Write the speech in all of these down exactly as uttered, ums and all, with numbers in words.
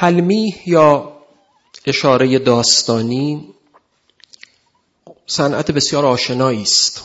تلمیح یا اشاره داستانی صنعت بسیار آشنایی است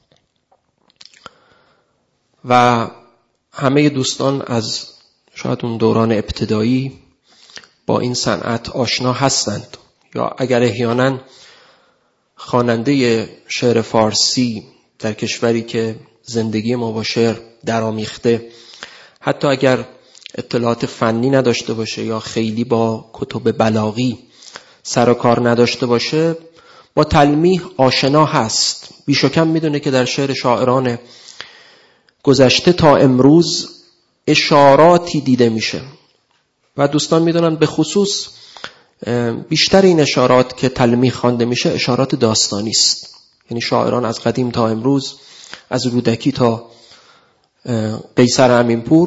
و همه دوستان از شاید اون دوران ابتدایی با این صنعت آشنا هستند، یا اگر احیانا خواننده شعر فارسی در کشوری که زندگی ما با شعر درآمیخته، حتی اگر اطلاعات فنی نداشته باشه یا خیلی با کتب بلاغی سر و کار نداشته باشه، با تلمیح آشنا هست. بیش و کم میدونه که در شعر شاعران گذشته تا امروز اشاراتی دیده میشه و دوستان میدونن به خصوص بیشتر این اشارات که تلمیح خوانده میشه اشارات داستانی است. یعنی شاعران از قدیم تا امروز، از رودکی تا قیصر امینپور،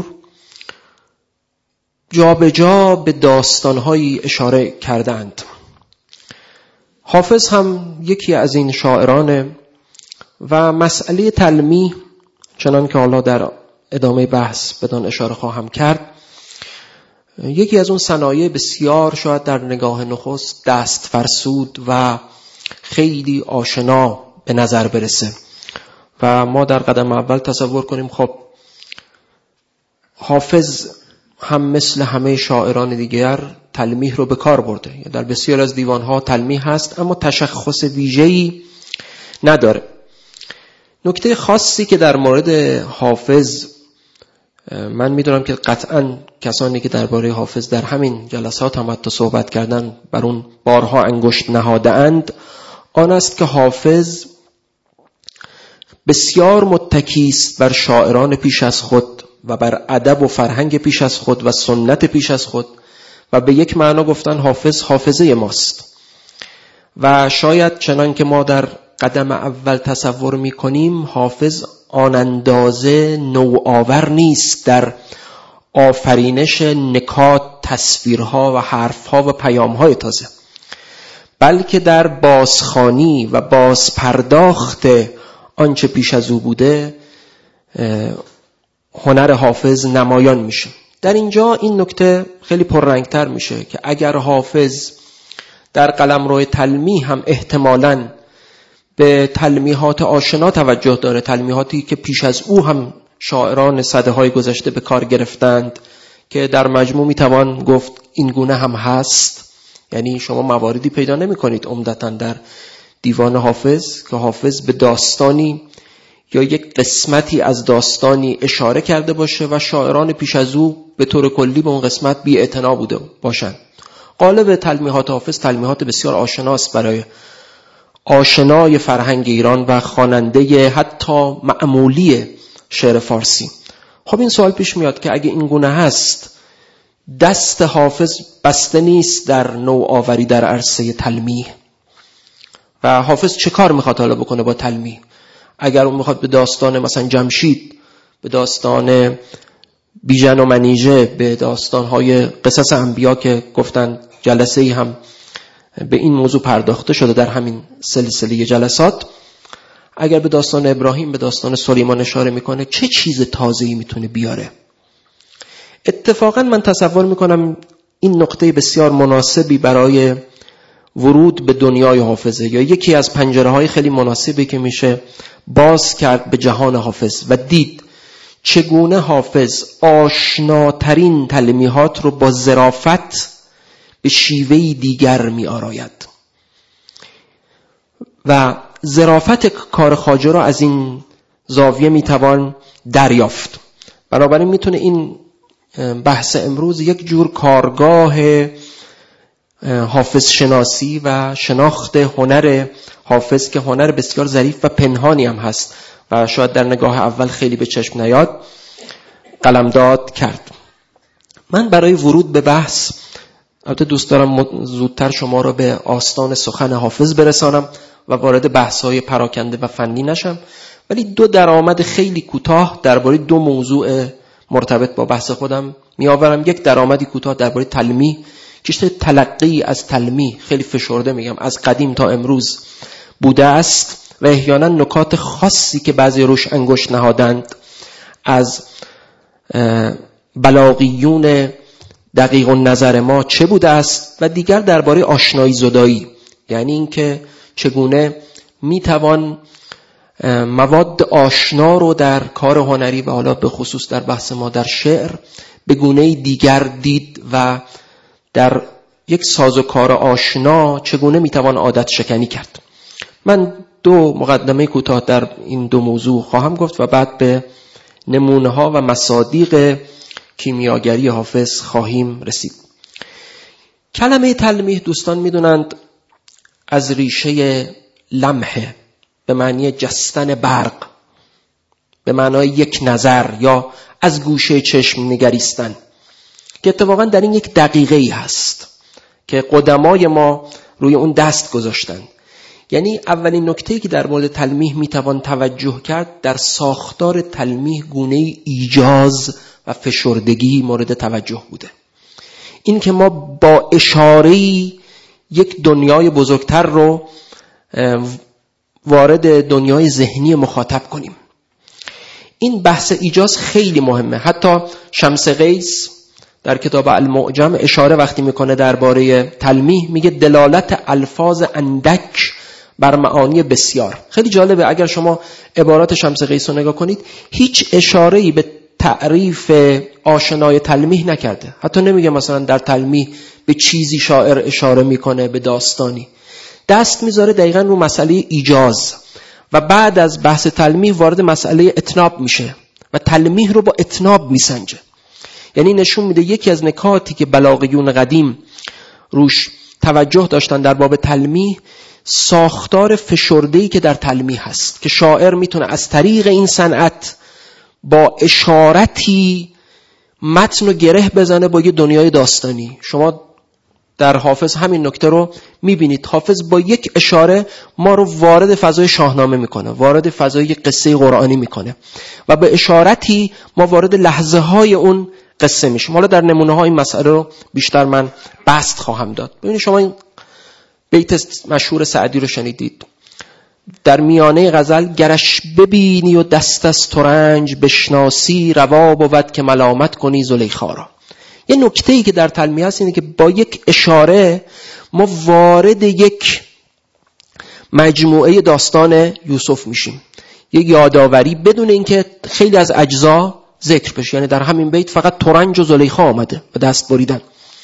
جا به جا به داستانهایی اشاره کردند. حافظ هم یکی از این شاعرانه و مسئله تلمیح، چنان که حالا در ادامه بحث بدان اشاره خواهم کرد، یکی از اون صنایع بسیار شاید در نگاه نخست دست فرسود و خیلی آشنا به نظر برسه و ما در قدم اول تصور کنیم خب حافظ هم مثل همه شاعران دیگر تلمیح رو به کار برده. در بسیار از دیوانها تلمیح هست اما تشخص ویژه‌ای نداره. نکته خاصی که در مورد حافظ من میدونم که قطعاً کسانی که درباره حافظ در همین جلسات هم حتی صحبت کردن بر اون بارها انگشت نهاده اند، آن است که حافظ بسیار متکی است بر شاعران پیش از خود و بر ادب و فرهنگ پیش از خود و سنت پیش از خود و به یک معنا گفتن حافظ حافظه ماست و شاید چنان که ما در قدم اول تصور میکنیم حافظ آن اندازه نوآور نیست در آفرینش نکات، تصویرها و حرفها و پیامهای تازه، بلکه در بازخوانی و بازپرداخت آنچه پیش از او بوده هنر حافظ نمایان میشه. در اینجا این نکته خیلی پررنگتر میشه که اگر حافظ در قلمرو تلمیح هم احتمالاً به تلمیحات آشنا توجه داره، تلمیحاتی که پیش از او هم شاعران سده های گذشته به کار گرفتند که در مجموع میتوان گفت این گونه هم هست. یعنی شما مواردی پیدا نمی کنید عمدتاً در دیوان حافظ که حافظ به داستانی یا یک قسمتی از داستانی اشاره کرده باشه و شاعران پیش از او به طور کلی به اون قسمت بی اعتنا بوده باشند. غالب تلمیحات حافظ تلمیحات بسیار آشناست برای آشنای فرهنگ ایران و خواننده حتی معمولی شعر فارسی. خب این سوال پیش میاد که اگه این گونه هست دست حافظ بسته نیست در نوآوری در عرصه تلمیح و حافظ چه کار میخواد حالا بکنه با تلمیح؟ اگر اون میخواد به داستان مثلا جمشید، به داستان بیژن و منیژه، به داستانهای قصص انبیا که گفتن جلسه ای هم به این موضوع پرداخته شده در همین سلسله جلسات، اگر به داستان ابراهیم، به داستان سلیمان اشاره میکنه، چه چیز تازه‌ای میتونه بیاره؟ اتفاقا من تصور میکنم این نقطه بسیار مناسبی برای ورود به دنیای حافظه یا یکی از پنجره های خیلی مناسبی که میشه باز کرد به جهان حافظ و دید چگونه حافظ آشناترین تلمیحات رو با ظرافت به شیوهی دیگر می آراید و ظرافت کار خواجه را از این زاویه می توان دریافت. بنابراین میتونه این بحث امروز یک جور کارگاه حافظ شناسی و شناخت هنر حافظ که هنر بسیار ظریف و پنهانی هم هست و شاید در نگاه اول خیلی به چشم نیاد قلمداد کرد. من برای ورود به بحث البته دوست دارم زودتر شما را به آستان سخن حافظ برسانم و وارد بحث‌های پراکنده و فنی نشم، ولی دو درآمد خیلی کوتاه درباره دو موضوع مرتبط با بحث خودم میآورم. یک درآمدی کوتاه درباره تلمیح که تلقی از تلمیح خیلی فشرده میگم از قدیم تا امروز بوده است و احیانا نکات خاصی که بعضی روش انگشت نهادند از بلاغیون دقیق النظر ما چه بوده است و دیگر درباره آشنایی زدایی، یعنی اینکه چگونه میتوان مواد آشنا رو در کار هنری و حالا به خصوص در بحث ما در شعر به گونه دیگر دید و در یک سازوکار آشنا چگونه میتوان عادت شکنی کرد. من دو مقدمه کوتاه در این دو موضوع خواهم گفت و بعد به نمونه ها و مصادیق کیمیاگری حافظ خواهیم رسید. کلمه تلمیح دوستان میدونند از ریشه لمحه، به معنی جستن برق، به معنای یک نظر یا از گوشه چشم نگریستن، که اتفاقا در این یک دقیقه ای هست که قدمای ما روی اون دست گذاشتن. یعنی اولین نکته‌ای که در مورد تلمیح میتوان توجه کرد، در ساختار تلمیح گونه ایجاز و فشردگی مورد توجه بوده. این که ما با اشاره‌ای یک دنیای بزرگتر رو وارد دنیای ذهنی مخاطب کنیم. این بحث ایجاز خیلی مهمه. حتی شمس قیس در کتاب المعجم اشاره وقتی میکنه درباره تلمیح، میگه دلالت الفاظ اندک بر معانی بسیار. خیلی جالبه، اگر شما عبارات شمس قیس رو نگاه کنید، هیچ اشاره‌ای به تعریف آشنای تلمیح نکرده. حتی نمیگه مثلا در تلمیح به چیزی شاعر اشاره میکنه، به داستانی. دست میذاره دقیقاً رو مسئله ایجاز و بعد از بحث تلمیح وارد مسئله اتناب میشه و تلمیح رو با اتناب میسنجه. یعنی نشون میده یکی از نکاتی که بلاغیون قدیم روش توجه داشتن در باب تلمیح، ساختار فشرده‌ای که در تلمیح هست که شاعر میتونه از طریق این صنعت با اشارتی متن رو گره بزنه با یه دنیای داستانی. شما در حافظ همین نکته رو میبینید. حافظ با یک اشاره ما رو وارد فضای شاهنامه میکنه، وارد فضای قصه قرآنی میکنه و به اشارتی ما وارد لحظه های اون قصه میشیم. حالا در نمونه های این مسئله رو بیشتر من بسط خواهم داد. ببینید شما این بیت مشهور سعدی رو شنیدید در میانه غزل: گرش ببینی و دست از ترنج بشناسی، روا بود که ملامت کنی زلیخا را. یه نکته‌ای که در تلمیح هست اینه که با یک اشاره ما وارد یک مجموعه داستان یوسف میشیم، یک یادآوری بدون اینکه خیلی از اجزا ذکر بشه. یعنی در همین بیت فقط ترنج و زلیخا آمده و دست بریدن.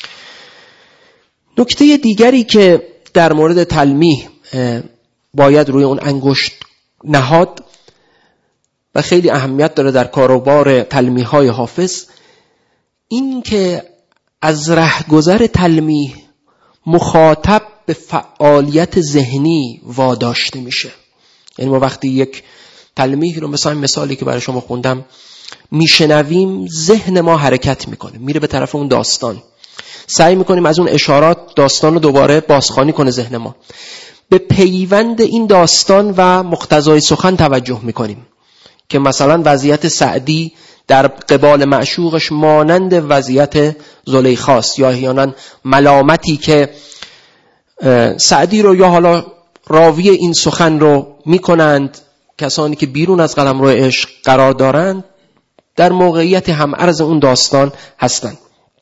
نکته دیگری که در مورد تلمیح باید روی اون انگشت نهاد و خیلی اهمیت داره در کاروبار تلمیح های حافظ، این که از رهگذر تلمیح مخاطب به فعالیت ذهنی واداشته میشه. یعنی ما وقتی یک تلمیح رو، مثلا مثالی که برای شما خوندم، میشنویم، ذهن ما حرکت میکنه، میره به طرف اون داستان، سعی میکنیم از اون اشارات داستان رو دوباره بازخوانی کنه ذهن ما. به پیوند این داستان و مقتضای سخن توجه میکنیم که مثلا وضعیت سعدی در قبال معشوقش مانند وضعیت زلیخاست، یا احیانا ملامتی که سعدی رو یا حالا راوی این سخن رو میکنند کسانی که بیرون از قلمرو عشق قرار دارند، در موقعیت هم عرض اون داستان هستند.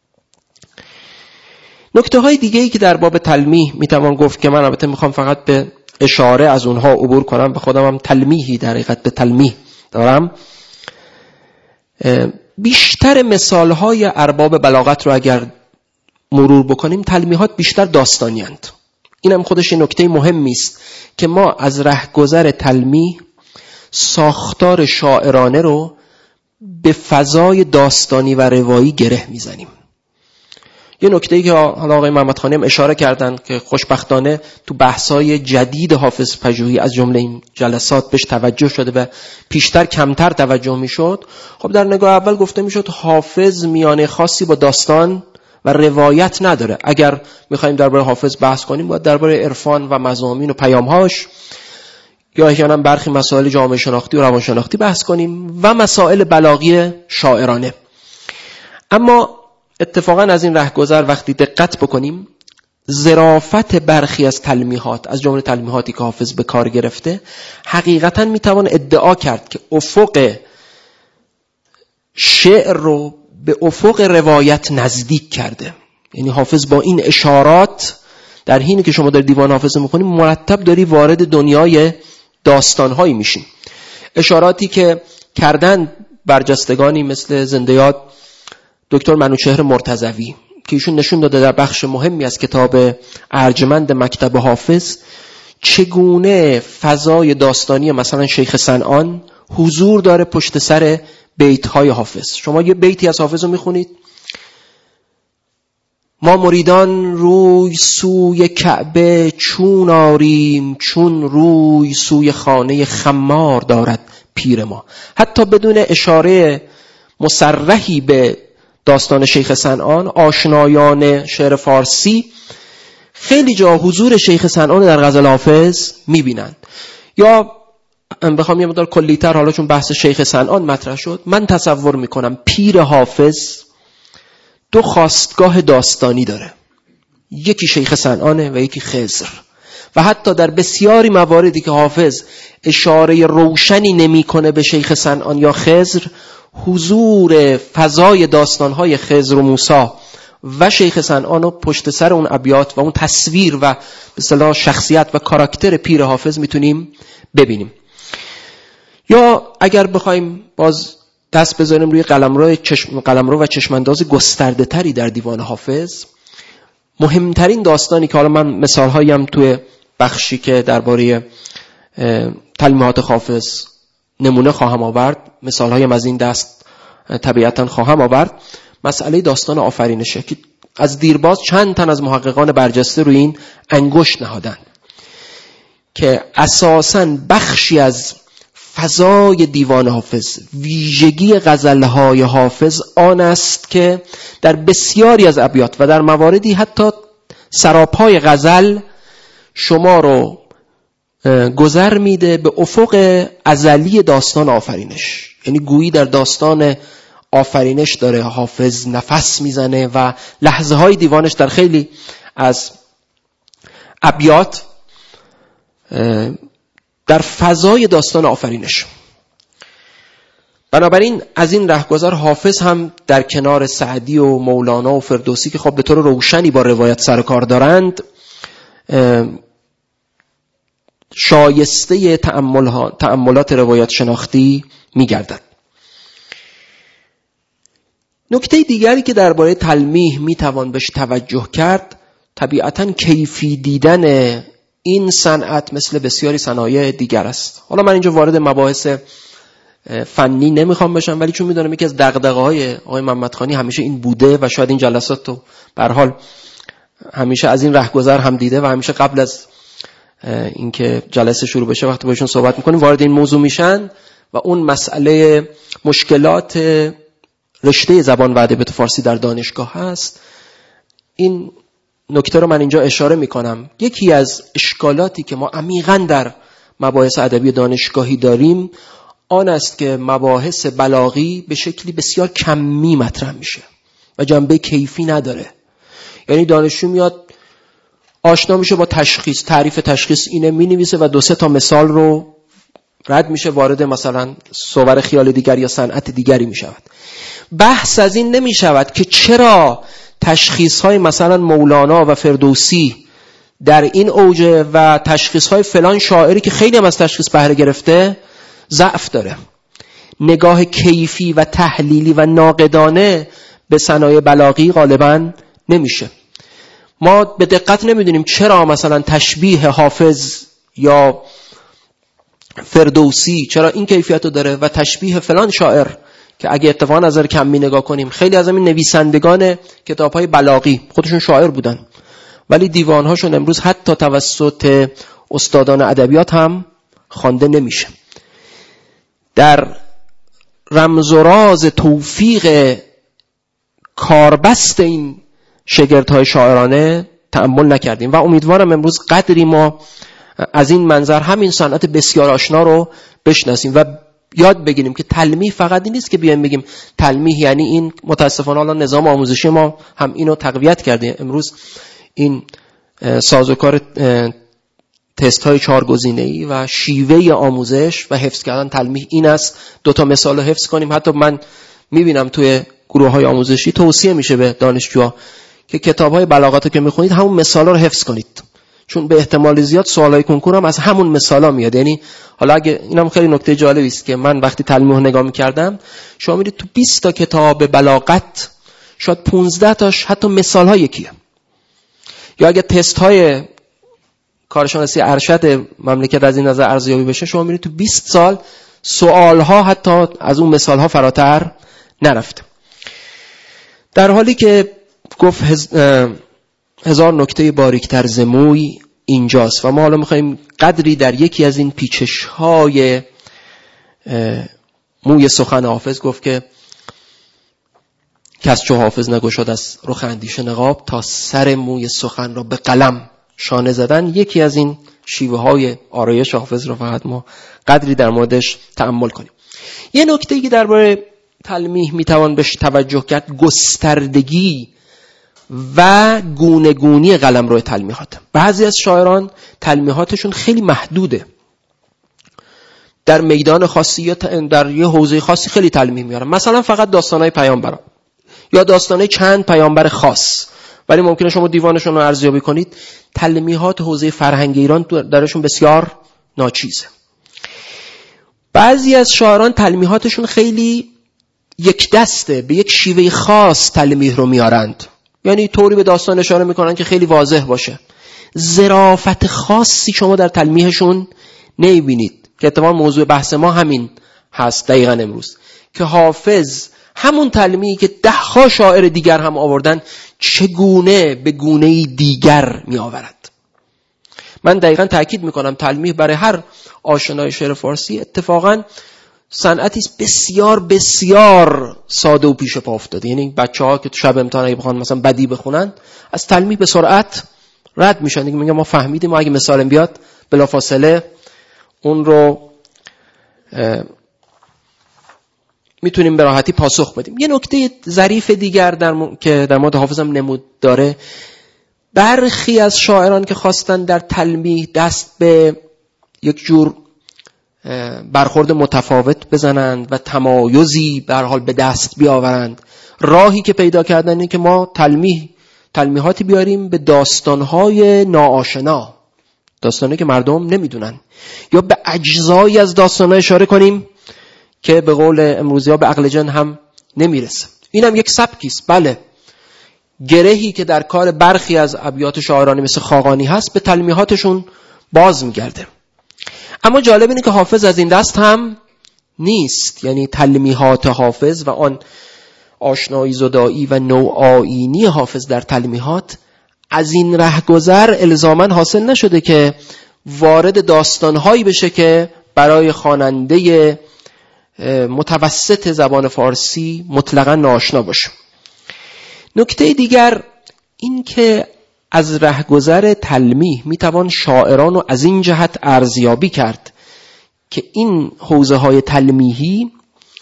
نکته های دیگه ای که در باب تلمیح میتوان گفت که من البته میخوام فقط به اشاره از اونها عبور کنم، به خودم هم تلمیحی در حقیقت به تلمیح دارم. بیشتر مثال های ارباب بلاغت رو اگر مرور بکنیم، تلمیحات بیشتر داستانی اند. این هم خودش نکته مهمی است که ما از رهگذر تلمیح ساختار شاعرانه رو به فضای داستانی و روایی گره میزنیم. یه نکته‌ای که حالا آقای محمدخانی هم اشاره کردن که خوشبختانه تو بحث‌های جدید حافظ پژوهی از جمله این جلسات بهش توجه شده و پیشتر کمتر توجه میشد. خب در نگاه اول گفته میشد حافظ میانه خاصی با داستان و روایت نداره. اگر میخوایم درباره حافظ بحث کنیم باید درباره عرفان و مضامین و پیام‌هاش یا احیانا برخی مسائل جامعه شناختی و روان شناختی بحث کنیم و مسائل بلاغی شاعرانه. اما اتفاقا از این رهگذر وقتی دقت بکنیم، ظرافت برخی از تلمیحات از جمله تلمیحاتی که حافظ به کار گرفته، حقیقتا میتوان ادعا کرد که افق شعر رو به افق روایت نزدیک کرده. یعنی حافظ با این اشارات در حینی که شما در دیوان حافظ میخونید مرتب داری وارد دنیای داستانهایی میشین. اشاراتی که کردن برجستگانی مثل زنده یاد دکتر منوچهر مرتضوی که ایشون نشون داده در بخش مهمی از کتاب ارجمند مکتب حافظ چگونه فضای داستانی مثلا شیخ صنعان حضور داره پشت سر بیت‌های حافظ. شما یه بیتی از حافظ رو میخونید، ما مریدان روی سوی کعبه چون آریم، چون روی سوی خانه خمار دارد پیر ما. حتی بدون اشاره مصرحی به داستان شیخ صنعان، آشنایان شعر فارسی خیلی جا حضور شیخ صنعان در غزل حافظ میبینند. یا بخوام یه مقدار کلی‌تر، حالا چون بحث شیخ صنعان مطرح شد، من تصور میکنم پیر حافظ دو خواستگاه داستانی داره، یکی شیخ صنعانه و یکی خضر. و حتی در بسیاری مواردی که حافظ اشاره روشنی نمیکنه به شیخ صنعان یا خضر، حضور فضای داستانهای خضر و موسی و شیخ صنعان رو پشت سر اون ابیات و اون تصویر و به اصطلاح شخصیت و کاراکتر پیر حافظ میتونیم ببینیم. یا اگر بخوایم باز دست بذاریم روی قلمرو چشم قلمرو و چشمانداز گسترده تری در دیوان حافظ، مهمترین داستانی که حالا من مثالهایی هم توی بخشی که درباره تلمیحات حافظ نمونه خواهم آورد، مثالهایی هم از این دست طبیعتاً خواهم آورد، مسئله داستان آفرینشه که از دیرباز چند تن از محققان برجسته روی این انگشت نهادن که اساساً بخشی از فضای دیوان حافظ، ویژگی غزلهای حافظ آن است که در بسیاری از ابیات و در مواردی حتی سراپای غزل شما رو گذر میده به افق ازلی داستان آفرینش. یعنی گویی در داستان آفرینش داره حافظ نفس میزنه و لحظه های دیوانش در خیلی از ابیات در فضای داستان آفرینش. بنابراین از این رهگذر حافظ هم در کنار سعدی و مولانا و فردوسی که خب به طور روشنی با روایت سر کار دارند، شایسته تأملات روایت شناختی می‌گردد. نکته دیگری که درباره تلمیح میتوان بهش توجه کرد، طبیعتاً کیفی دیدن این صنعت مثل بسیاری صنایع دیگر است. حالا من اینجا وارد مباحث فنی نمیخوام بشم، ولی چون میدونم یکی از دغدغه‌های آقای محمدخانی همیشه این بوده و شاید این جلسات تو به هر حال همیشه از این رهگذر هم دیده و همیشه قبل از اینکه جلسه شروع بشه وقتی باشون صحبت میکنیم وارد این موضوع میشن و اون مسئله مشکلات رشته زبان و ادبیات فارسی در دانشگاه هست. این نکته رو من اینجا اشاره میکنم. یکی از اشکالاتی که ما عمیقاً در مباحث ادبی دانشگاهی داریم آن است که مباحث بلاغی به شکلی بسیار کمی مطرح میشه و جنبه کیفی نداره. یعنی دانشجو میاد آشنا میشه با تشخیص، تعریف تشخیص اینه، مینویسه و دو سه تا مثال رو رد میشه، وارد مثلا صور خیال دیگر یا صنعت دیگری میشود. بحث از این نمیشود که چرا تشخیص‌های مثلا مولانا و فردوسی در این اوج و تشخیص‌های فلان شاعری که خیلی هم از تشخیص بهره گرفته ضعف داره. نگاه کیفی و تحلیلی و ناقدانه به صنایع بلاغی غالباً نمیشه. ما به دقت نمیدونیم چرا مثلا تشبیه حافظ یا فردوسی چرا این کیفیت رو داره و تشبیه فلان شاعر که اگه اتفاقا نظر کمی نگاه کنیم خیلی از این نویسندگان کتاب‌های بلاغی خودشون شاعر بودن ولی دیوان‌هاشون امروز حتی توسط استادان ادبیات هم خوانده نمیشه. در رمز و راز توفیق کاربست این شگردهای شاعرانه تأمل نکردیم و امیدوارم امروز قدری ما از این منظر همین صنعت بسیار آشنا رو بشناسیم و یاد بگیریم که تلمیح فقط این نیست که بیایم بگیم تلمیح یعنی این. متاسفانه الان نظام آموزشی ما هم اینو تقویت کرده. امروز این سازوکار تست های چهار گزینه‌ای و شیوه آموزش و حفظ کردن تلمیح این است. دو تا مثال رو حفظ کنیم. حتی من میبینم توی گروه‌های آموزشی توصیه میشه به دانشجوها که کتاب‌های بلاغت رو که می‌خونید همون مثالا رو حفظ کنید، چون به احتمال زیاد سوالای کنکور هم از همون مثالا میاد. یعنی حالا اگه اینم خیلی نکته جالبی است که من وقتی تلمیح نگاه می‌کردم، شما میرید تو بیست تا کتاب بلاغت شاید پانزده تاش حتی مثال‌ها یکیه. یا اگه تست‌های کارشناسی ارشد مملکت از این نظر ارزیابی بشه، شما میرید تو بیست سال سوال‌ها حتی از اون مثال‌ها فراتر نرفته. در حالی که گفت هز... هزار نکته باریکتر ز موی اینجاست و ما حالا می‌خوایم قدری در یکی از این پیچش‌های موی سخن حافظ گفت که کس چو حافظ نگشاد از رخ اندیشه نقاب، تا سر موی سخن را به قلم شانه زدن. یکی از این شیوه های آرایش حافظ رو فقط ما قدری در موردش تأمل کنیم. یه نکته که درباره تلمیح میتوان بهش توجه کرد، گستردگی و گونه‌گونی قلمرو تلمیحات. بعضی از شاعران تلمیحاتشون خیلی محدوده، در میدان خاصی یا در یه حوزه خاصی خیلی تلمیح میارن، مثلا فقط داستانهای پیامبران یا داستانهای چند پیامبر خاص، ولی ممکنه شما دیوانشون رو ارزیابی کنید تلمیحات حوزه فرهنگ ایران درشون بسیار ناچیزه. بعضی از شاعران تلمیحاتشون خیلی یک دسته، به یک شیوه خاص تلمیح رو میارند، یعنی طوری به داستان اشاره میکنن که خیلی واضح باشه. ظرافت خاصی شما در تلمیحشون نمیبینید که اتفاقا موضوع بحث ما همین هست دقیقاً امروز، که حافظ همون تلمیحی که ده ها شاعر دیگر هم آوردن چگونه به گونه‌ای دیگر می آورد. من دقیقاً تأکید میکنم تلمیح برای هر آشنای شعر فارسی اتفاقاً صنعتی است بسیار بسیار ساده و پیش پا افتاده. یعنی بچه‌ها که تو شب امتحان اگه بخوان مثلا بدی بخونن از تلمیح به سرعت رد میشن، دیگه میگن ما فهمیدیم، ما اگه مثال بیاد بلافاصله اون رو میتونیم به راحتی پاسخ بدیم. یه نکته ظریف دیگر در م... که در مورد حافظ هم نمود داره، برخی از شاعران که خواستن در تلمیح دست به یک جور برخورد متفاوت بزنند و تمایزی به هر حال به دست بیاورند، راهی که پیدا کردن اینه که ما تلمیح تلمیحاتی بیاریم به داستانهای ناآشنا، داستانی که مردم نمیدونن، یا به اجزایی از داستانها اشاره کنیم که به قول امروزی ها به عقل جن هم نمیرسه. این هم یک سبکی است. بله، گرهی که در کار برخی از ابیات شاعرانی مثل خاقانی هست به تلمیحاتشون باز میگرده. اما جالب اینه که حافظ از این دست هم نیست. یعنی تلمیحات حافظ و آن آشنایی زدایی و نوآیینی حافظ در تلمیحات از این رهگذر الزاماً حاصل نشده که وارد داستانهایی بشه که برای خواننده متوسط زبان فارسی مطلقاً ناآشنا باشه. نکته دیگر این که از رهگذر تلمیح میتوان شاعران رو از این جهت ارزیابی کرد که این حوزه های تلمیحی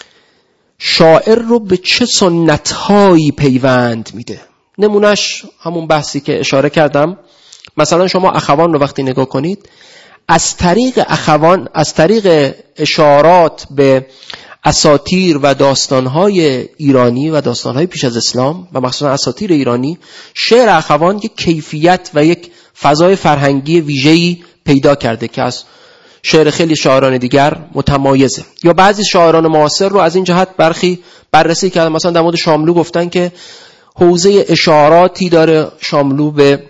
شاعر رو به چه سنت‌هایی پیوند میده. نمونش همون بحثی که اشاره کردم، مثلا شما اخوان رو وقتی نگاه کنید، از طریق اخوان، از طریق اشارات به اساطیر و داستان‌های ایرانی و داستان‌های پیش از اسلام و مخصوصا اساطیر ایرانی، شعر اخوان یک کیفیت و یک فضای فرهنگی ویژه‌ای پیدا کرده که از شعر خیلی شاعران دیگر متمایزه. یا بعضی شاعران معاصر رو از این جهت برخی بررسی کردن، مثلا در مورد شاملو گفتن که حوزه اشاراتی داره شاملو به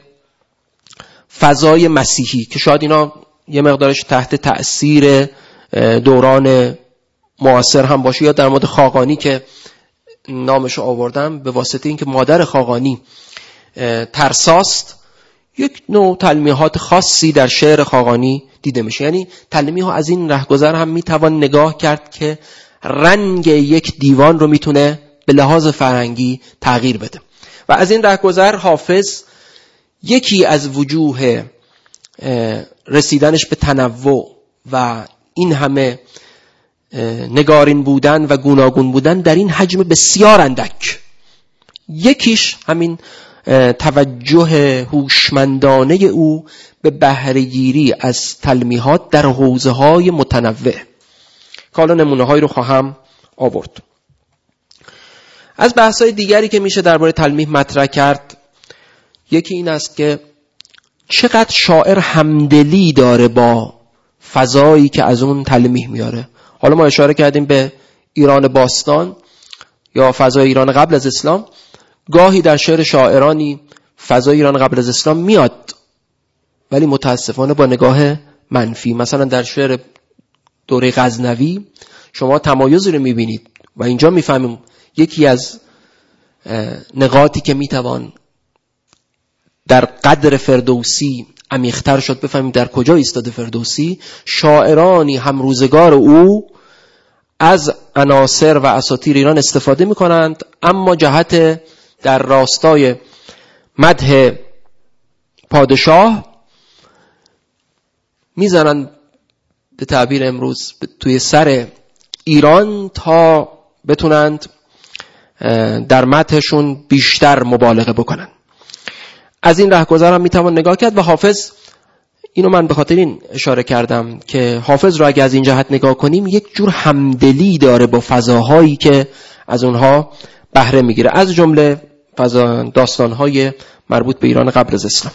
فضای مسیحی که شاید اینا یه مقدارش تحت تأثیر دوران معاصر هم باشه. یا در مورد خاقانی که نامش آوردم به واسطه اینکه مادر خاقانی ترساست، یک نوع تلمیحات خاصی در شعر خاقانی دیده میشه. یعنی تلمیح ها از این رهگذر هم میتوان نگاه کرد که رنگ یک دیوان رو میتونه به لحاظ فرهنگی تغییر بده. و از این رهگذر حافظ یکی از وجوه رسیدنش به تنوع و این همه نگارین بودن و گوناگون بودن در این حجم بسیار اندک، یکیش همین توجه هوشمندانه او به بهره‌گیری از تلمیحات در حوزه‌های متنوع. که حالا نمونه‌هایی رو خواهم آورد. از بحث‌های دیگری که میشه درباره تلمیح مطرح کرد، یکی این است که چقدر شاعر همدلی داره با فضایی که از اون تلمیح میاره. حالا ما اشاره کردیم به ایران باستان یا فضای ایران قبل از اسلام. گاهی در شعر شاعرانی فضای ایران قبل از اسلام میاد، ولی متاسفانه با نگاه منفی. مثلا در شعر دوره غزنوی شما تمایزی رو میبینید و اینجا میفهمیم یکی از نقاطی که میتوان در قدر فردوسی عمیق‌تر شد بفهمیم در کجا ایستاده فردوسی. شاعرانی هم روزگار او از عناصر و اساطیر ایران استفاده میکنند، اما جهت در راستای مدح پادشاه میزنن به تعبیر امروز توی سر ایران تا بتونند در مدحشون بیشتر مبالغه بکنن. از این رهگذر هم میتوان نگاه کرد و حافظ، اینو من به خاطر این اشاره کردم که حافظ رو اگه از این جهت نگاه کنیم یک جور همدلی داره با فضاهایی که از اونها بهره میگیره، از جمله فضا داستانهای مربوط به ایران قبل از اسلام.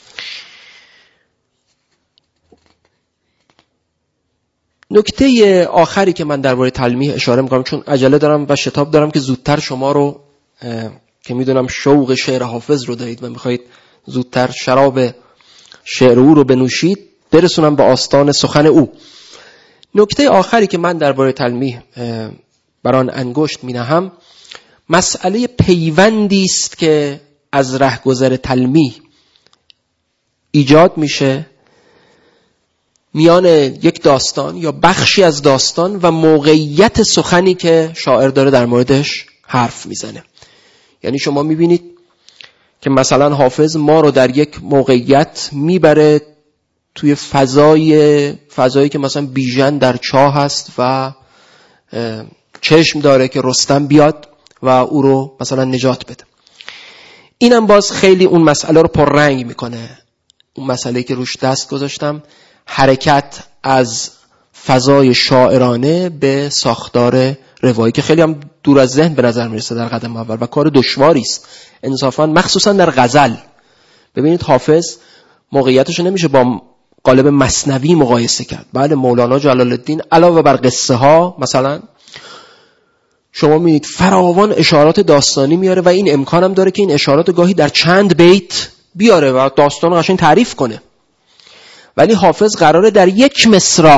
نکته آخری که من درباره تلمیح اشاره میکنم، چون عجله دارم و شتاب دارم که زودتر شما رو که میدونم شوق شعر حافظ رو دارید و میخواید زودتر شراب شعر او رو بنوشید، برسونم به آستان سخن او. نکته آخری که من درباره تلمیح بران انگشت مینهم، مسئله پیوندی است که از رهگذر تلمیح ایجاد میشه میان یک داستان یا بخشی از داستان و موقعیت سخنی که شاعر داره در موردش حرف میزنه. یعنی شما میبینید که مثلا حافظ ما رو در یک موقعیت میبره توی فضای فضایی که مثلا بیژن در چاه هست و چشم داره که رستم بیاد و او رو مثلا نجات بده. اینم باز خیلی اون مسئله رو پررنگ میکنه. اون مسئله که روش دست گذاشتم، حرکت از فضای شاعرانه به ساختار روایی که خیلی هم دور از ذهن به نظر میرسه در قدم اول و کار دشواری است انصافا، مخصوصا در غزل. ببینید حافظ موقعیتش نمیشه با قالب مثنوی مقایسه کرد. بله مولانا جلال الدین علاوه بر قصه ها مثلا شما میبینید فراوان اشارات داستانی میاره و این امکان هم داره که این اشارات گاهی در چند بیت بیاره و داستان رو قشنگ تعریف کنه. ولی حافظ قراره در یک مصرع،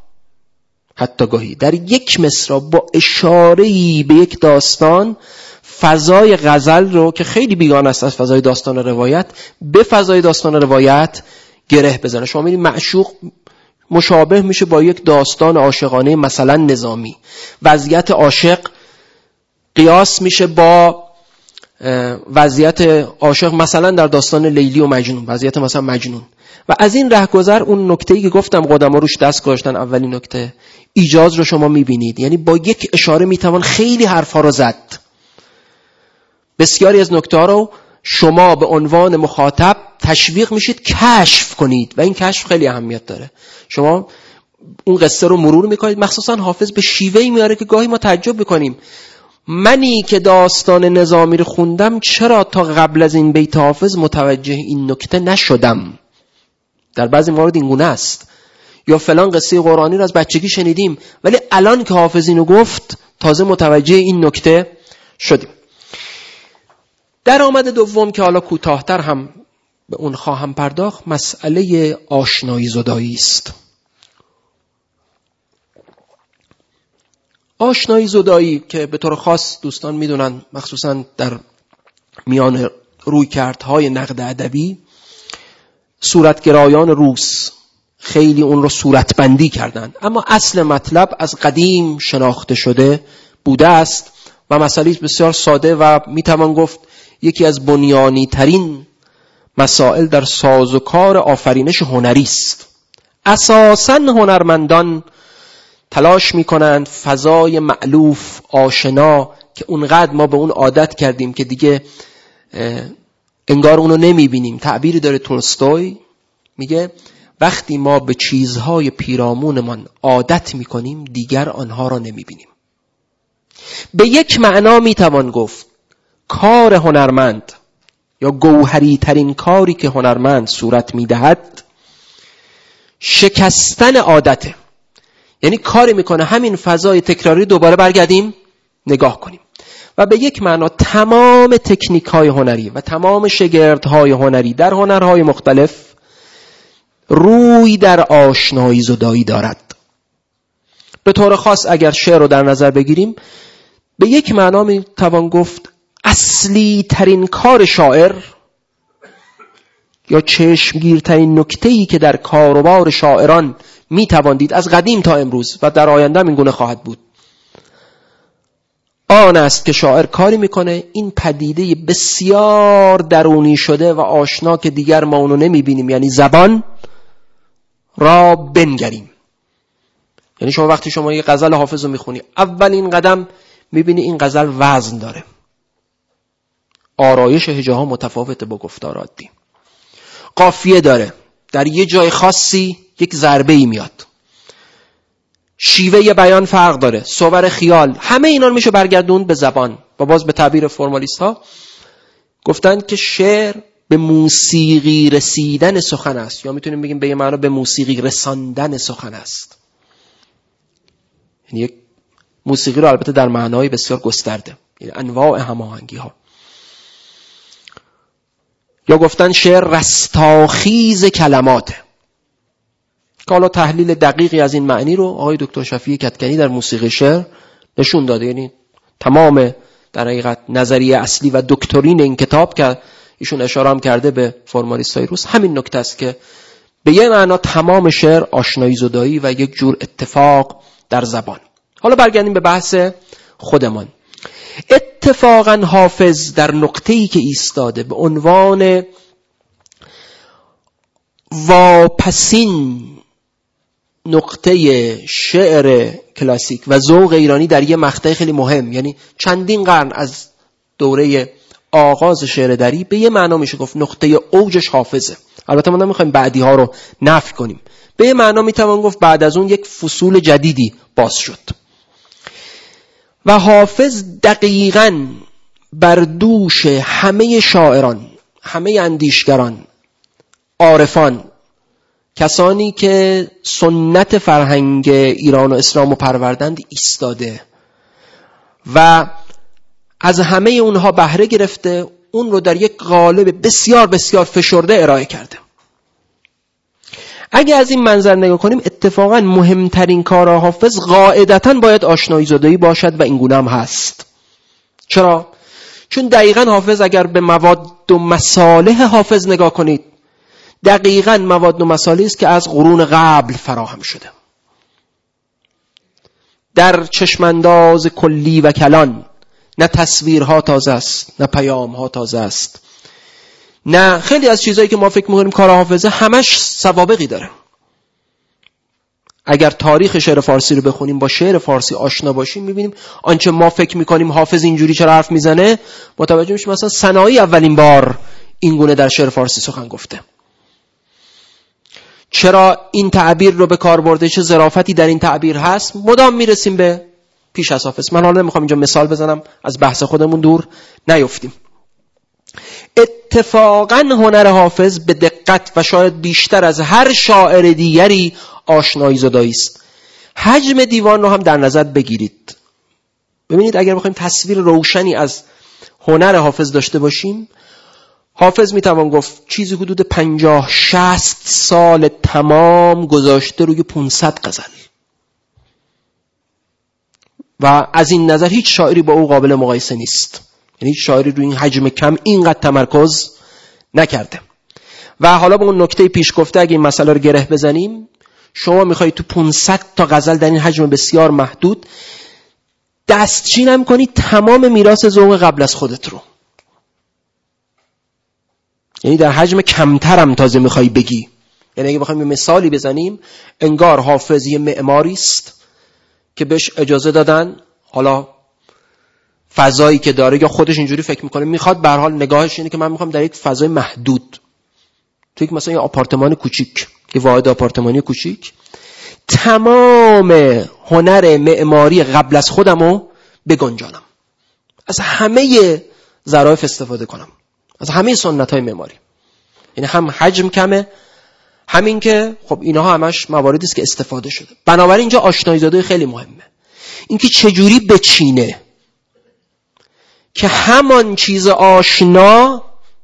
حتی گاهی در یک مصرع با اشاره‌ای به یک داستان، فضای غزل رو که خیلی بیگانه است از فضای داستان روایت به فضای داستان روایت گره بزنه. شما می‌بینید معشوق مشابه میشه با یک داستان عاشقانه مثلا نظامی، وضعیت عاشق قیاس میشه با وضعیت عاشق مثلا در داستان لیلی و مجنون، وضعیت مثلا مجنون. و از این رهگذر اون نکته‌ای که گفتم قدما روش دست گذاشتن، اولین نکته ایجاز رو شما میبینید. یعنی با یک اشاره میتوان خیلی حرفا رو زد. بسیاری از نکته‌ها رو شما به عنوان مخاطب تشویق میشید کشف کنید و این کشف خیلی اهمیت داره. شما اون قصه رو مرور میکنید، مخصوصا حافظ به شیوهی میاره که گاهی ما تعجب میکنیم. منی که داستان نظامی رو خوندم چرا تا قبل از این بیت حافظ متوجه این نکته نشدم؟ در بعضی موارد این گونه است. یا فلان قصه قرآنی رو از بچگی شنیدیم ولی الان که حافظ اینو گفت تازه متوجه این نکته شدیم. در آمد دوم که حالا کوتاه‌تر هم به اون خواهم پرداخت، مسئله آشنایی زدایی است. آشنایی زدایی که به طور خاص دوستان میدونن، مخصوصا در میان رویکردهای نقد ادبی، صورتگرایان روس خیلی اون رو صورتبندی کردن، اما اصل مطلب از قدیم شناخته شده بوده است و مسئله بسیار ساده و میتوان گفت یکی از بنیانی ترین مسائل در سازوکار آفرینش هنری است. اساساً هنرمندان تلاش میکنند فضای مألوف آشنا که اونقدر ما به اون عادت کردیم که دیگه انگار اونو نمیبینیم. تعبیری داره تولستوی، میگه وقتی ما به چیزهای پیرامونمان عادت میکنیم دیگر آنها را نمیبینیم. به یک معنا میتوان گفت کار هنرمند یا گوهری ترین کاری که هنرمند صورت میدهد شکستن عادته. یعنی کاری میکنه همین فضای تکراری دوباره برگردیم نگاه کنیم. و به یک معنا تمام تکنیک های هنری و تمام شگردهای هنری در هنرهای مختلف روی در آشنایی زدایی دارد. به طور خاص اگر شعر رو در نظر بگیریم، به یک معنا می توان گفت اصلی ترین کار شاعر یا چشمگیرترین نکته‌ای که در کاروبار شاعران می توان دید از قدیم تا امروز و در آینده این گونه خواهد بود، آن است که شاعر کاری میکنه این پدیده بسیار درونی شده و آشنا که دیگر ما اونو نمیبینیم، یعنی زبان را بنگریم. یعنی شما وقتی شما یه غزل حافظ رو میخونی، اولین قدم میبینی این غزل وزن داره، آرایش هجاها متفاوته با گفتار عادی، قافیه داره، در یه جای خاصی یک ضربه ای میاد، شیوه بیان فرق داره، صور خیال، همه اینا رو میشه برگردوند به زبان. و باز به تعبیر فرمالیست ها گفتن که شعر به موسیقی رسیدن سخن است، یا میتونیم بگیم به یه معنی به موسیقی رساندن سخن است. یعنی یک موسیقی رو البته در معنای بسیار گسترده، یعنی انواع هماهنگی ها. یا گفتن شعر رستاخیز کلماته، که حالا تحلیل دقیقی از این معنی رو آقای دکتر شفیع کدکنی در موسیقی شعر نشون داده. یعنی تمام در حقیقت نظریه اصلی و دکترین این کتاب که ایشون اشاره هم کرده به فرمالیستای روس همین نکته است که به یه معنا تمام شعر آشنایی زدایی و یک جور اتفاق در زبان. حالا برگردیم به بحث خودمان. اتفاقا حافظ در نقطه‌ای که ایستاده به عنوان واپسین نقطه شعر کلاسیک و ذوق ایرانی در یه مقطع خیلی مهم، یعنی چندین قرن از دوره آغاز شعر دری، به یه معنا میشه گفت نقطه اوجش حافظه. البته ما نمیخوایم بعدی ها رو نفی کنیم، به یه معنا میتوان گفت بعد از اون یک فصول جدیدی باز شد و حافظ دقیقاً بر دوش همه شاعران، همه اندیشگران، عارفان، کسانی که سنت فرهنگ ایران و اسلام رو پروردند ایستاده و از همه اونها بهره گرفته، اون رو در یک قالب بسیار بسیار فشرده ارائه کرده. اگه از این منظر نگاه کنیم، اتفاقا مهمترین کار حافظ قاعدتاً باید آشنایی زدایی باشد و این گونه هم هست. چرا؟ چون دقیقاً حافظ اگر به مواد و مصالح حافظ نگاه کنید، دقیقاً مواد و مصالحی است که از قرون قبل فراهم شده. در چشمانداز کلی و کلان نه تصویرها تازه است، نه پیامها تازه است، نه خیلی از چیزایی که ما فکر می‌کنیم کار حافظه همش سوابقی داره. اگر تاریخ شعر فارسی رو بخونیم، با شعر فارسی آشنا باشیم، می‌بینیم آنچه ما فکر می‌کنیم حافظ اینجوری چرا حرف میزنه، متوجه میشیم مثلا سنایی اولین بار این گونه در شعر فارسی سخن گفته. چرا این تعبیر رو به کار برده، چه ظرافتی در این تعبیر هست، مدام میرسیم به پیش از حافظ. من حالا نمیخوام اینجا مثال بزنم، از بحث خودمون دور نیفتیم. اتفاقاً هنر حافظ به دقت و شاید بیشتر از هر شاعر دیگری آشنایی زدایی است. حجم دیوان رو هم در نظر بگیرید. ببینید اگر بخوایم تصویر روشنی از هنر حافظ داشته باشیم، حافظ میتوان گفت چیزی حدود پنجاه شصت سال تمام گذاشته روی پانصد غزل و از این نظر هیچ شاعری با او قابل مقایسه نیست. یعنی هیچ شاعری روی این حجم کم اینقدر تمرکز نکرده. و حالا به اون نکته پیش گفته اگه این مسئله رو گره بزنیم، شما میخواید تو پانصد تا غزل در این حجم بسیار محدود دستچین هم کنی تمام میراث ذوق قبل از خودت رو، یعنی در حجم کمتر هم تازه میخوای بگی. یعنی اگه بخوایم مثالی بزنیم، انگار حافظ یه معماری است که بهش اجازه دادن، حالا فضایی که داره یا خودش اینجوری فکر میکنه، میخواد به هر حال نگاهش اینه که من میخوام در یک فضای محدود، تو یک مثلا یه آپارتمان کوچیک، یه واحد آپارتمانی کوچیک، تمام هنر معماری قبل از خودمو بگنجانم، از همه ظرافت استفاده کنم، از همه سنت‌های معماری. یعنی هم حجم کمه، همین که خب اینها همش مواردی است که استفاده شده. بنابراین اینجا آشنایی زاده خیلی مهمه، اینکه چجوری بچینه که همان چیز آشنا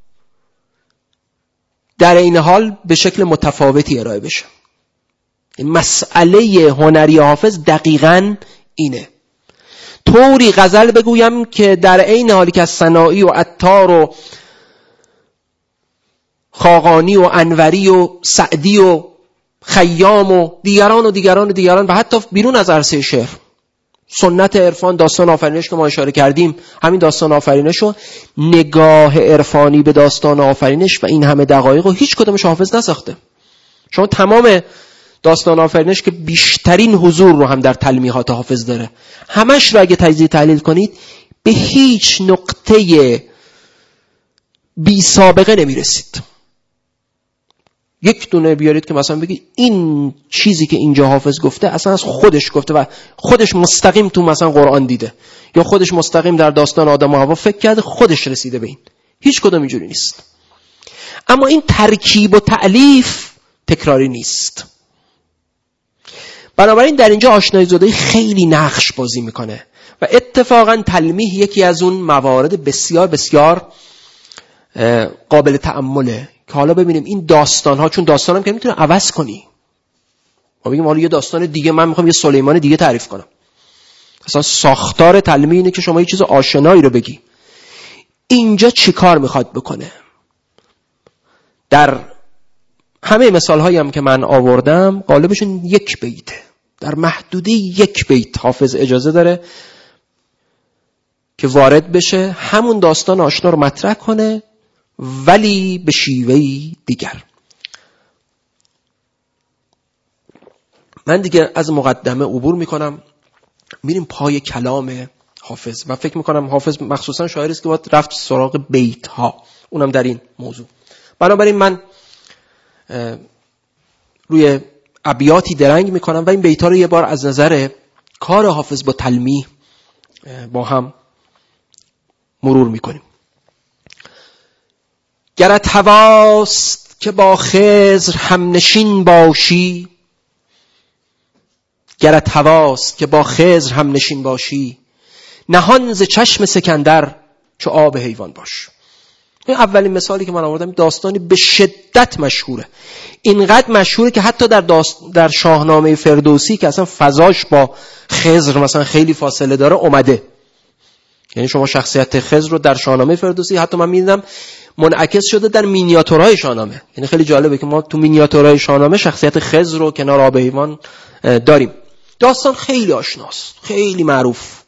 در این حال به شکل متفاوتی ارائه بشه. این مسئله هنری حافظ دقیقاً اینه. طوری غزل بگویم که در این حالی که از سنایی و عطار و خاقانی و انوری و سعدی و خیام و دیگران و دیگران و دیگران و حتی بیرون از عرصه شعر، سنت عرفان، داستان آفرینش که ما اشاره کردیم، همین داستان آفرینش و نگاه عرفانی به داستان آفرینش و این همه دقایق و هیچ کدومش حافظ نساخته. شما تمام داستان آفرینش که بیشترین حضور رو هم در تلمیحات حافظ داره، همش رو اگه تجزیه تحلیل کنید به هیچ نقطه بی سابقه نمیرسید. یک دونه بیارید که مثلا بگید این چیزی که اینجا حافظ گفته اصلا از خودش گفته و خودش مستقیم تو مثلا قرآن دیده، یا خودش مستقیم در داستان آدم و حوا فکر کرده خودش رسیده به این. هیچ کدوم اینجوری نیست. اما این ترکیب و تألیف تکراری نیست. بنابراین در اینجا آشنایی زاده خیلی نقش بازی میکنه و اتفاقا تلمیح یکی از اون موارد بسیار بسیار قابل تأمله که حالا ببینیم این داستان ها، چون داستان هم که میتونه عوض کنی، ما بگیم حالا یه داستان دیگه من میخوام یه سلیمان دیگه تعریف کنم. اصلا ساختار تلمیح اینه که شما یه چیز آشنایی رو بگی. اینجا چی کار میخواد بکنه؟ در همه مثال هایی هم که من آوردم غالبشون یک بیته، در محدوده یک بیت حافظ اجازه داره که وارد بشه، همون داستان آشنا رو مطرح کنه ولی به شیوهی دیگر. من دیگه از مقدمه عبور میکنم، میریم پای کلام حافظ و فکر میکنم حافظ مخصوصا شاعری است که باید رفت سراغ بیت ها، اونم در این موضوع. بنابراین من روی ابیاتی درنگ میکنم و این بیت ها رو یه بار از نظر کار حافظ با تلمیح با هم مرور میکنیم. گرت هواست که با خضر همنشین باشی، گرت هواست که با خضر همنشین باشی، نهان ز چشم سکندر چو آب حیوان باش. این اولین مثالی که من آوردم داستانی به شدت مشهوره، اینقدر مشهوره که حتی در داست... در شاهنامه فردوسی که اصلا فضاش با خضر مثلا خیلی فاصله داره اومده. یعنی شما شخصیت خضر رو در شاهنامه فردوسی حتی من می‌دیدم منعکس شده در مینیاتورهای شاهنامه. یعنی خیلی جالبه که ما تو مینیاتورهای شاهنامه شخصیت خضر رو کنار آب حیوان داریم. داستان خیلی آشناست، خیلی معروف.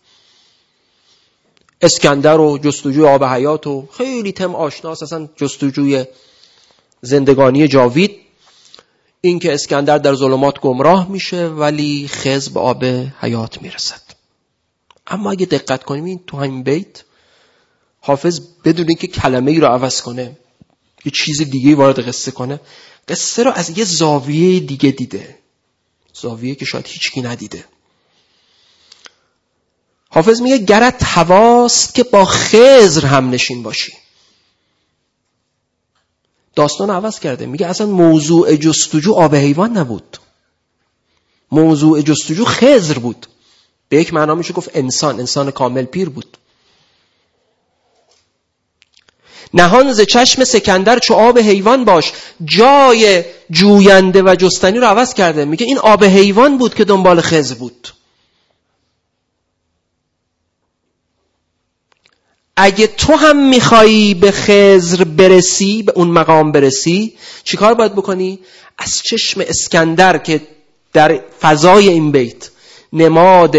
اسکندر و جستجوی آب حیات و خیلی تم آشناست، اصلا جستجوی زندگانی جاوید، این که اسکندر در ظلمات گمراه میشه ولی خضر به آب حیات میرسد. اما اگه دقت کنیم این تو همین بیت حافظ بدون اینکه کلمه ای رو عوض کنه، یه چیز دیگه وارد قصه کنه، قصه رو از یه زاویه دیگه دیده، زاویه که شاید هیچکی ندیده. حافظ میگه گرت هواست که با خضر هم نشین باشی. داستان عوض کرده، میگه اصلا موضوع جستجو آب حیوان نبود، موضوع جستجو خضر بود. به یک معنا میشه گفت انسان، انسان کامل پیر بود. نهان ز چشم سکندر چو آب حیوان باش، جای جوینده و جستنی رو عوض کرده، میگه این آب حیوان بود که دنبال خضر بود. اگه تو هم میخوایی به خضر برسی، به اون مقام برسی، چی کار باید بکنی؟ از چشم اسکندر که در فضای این بیت نماد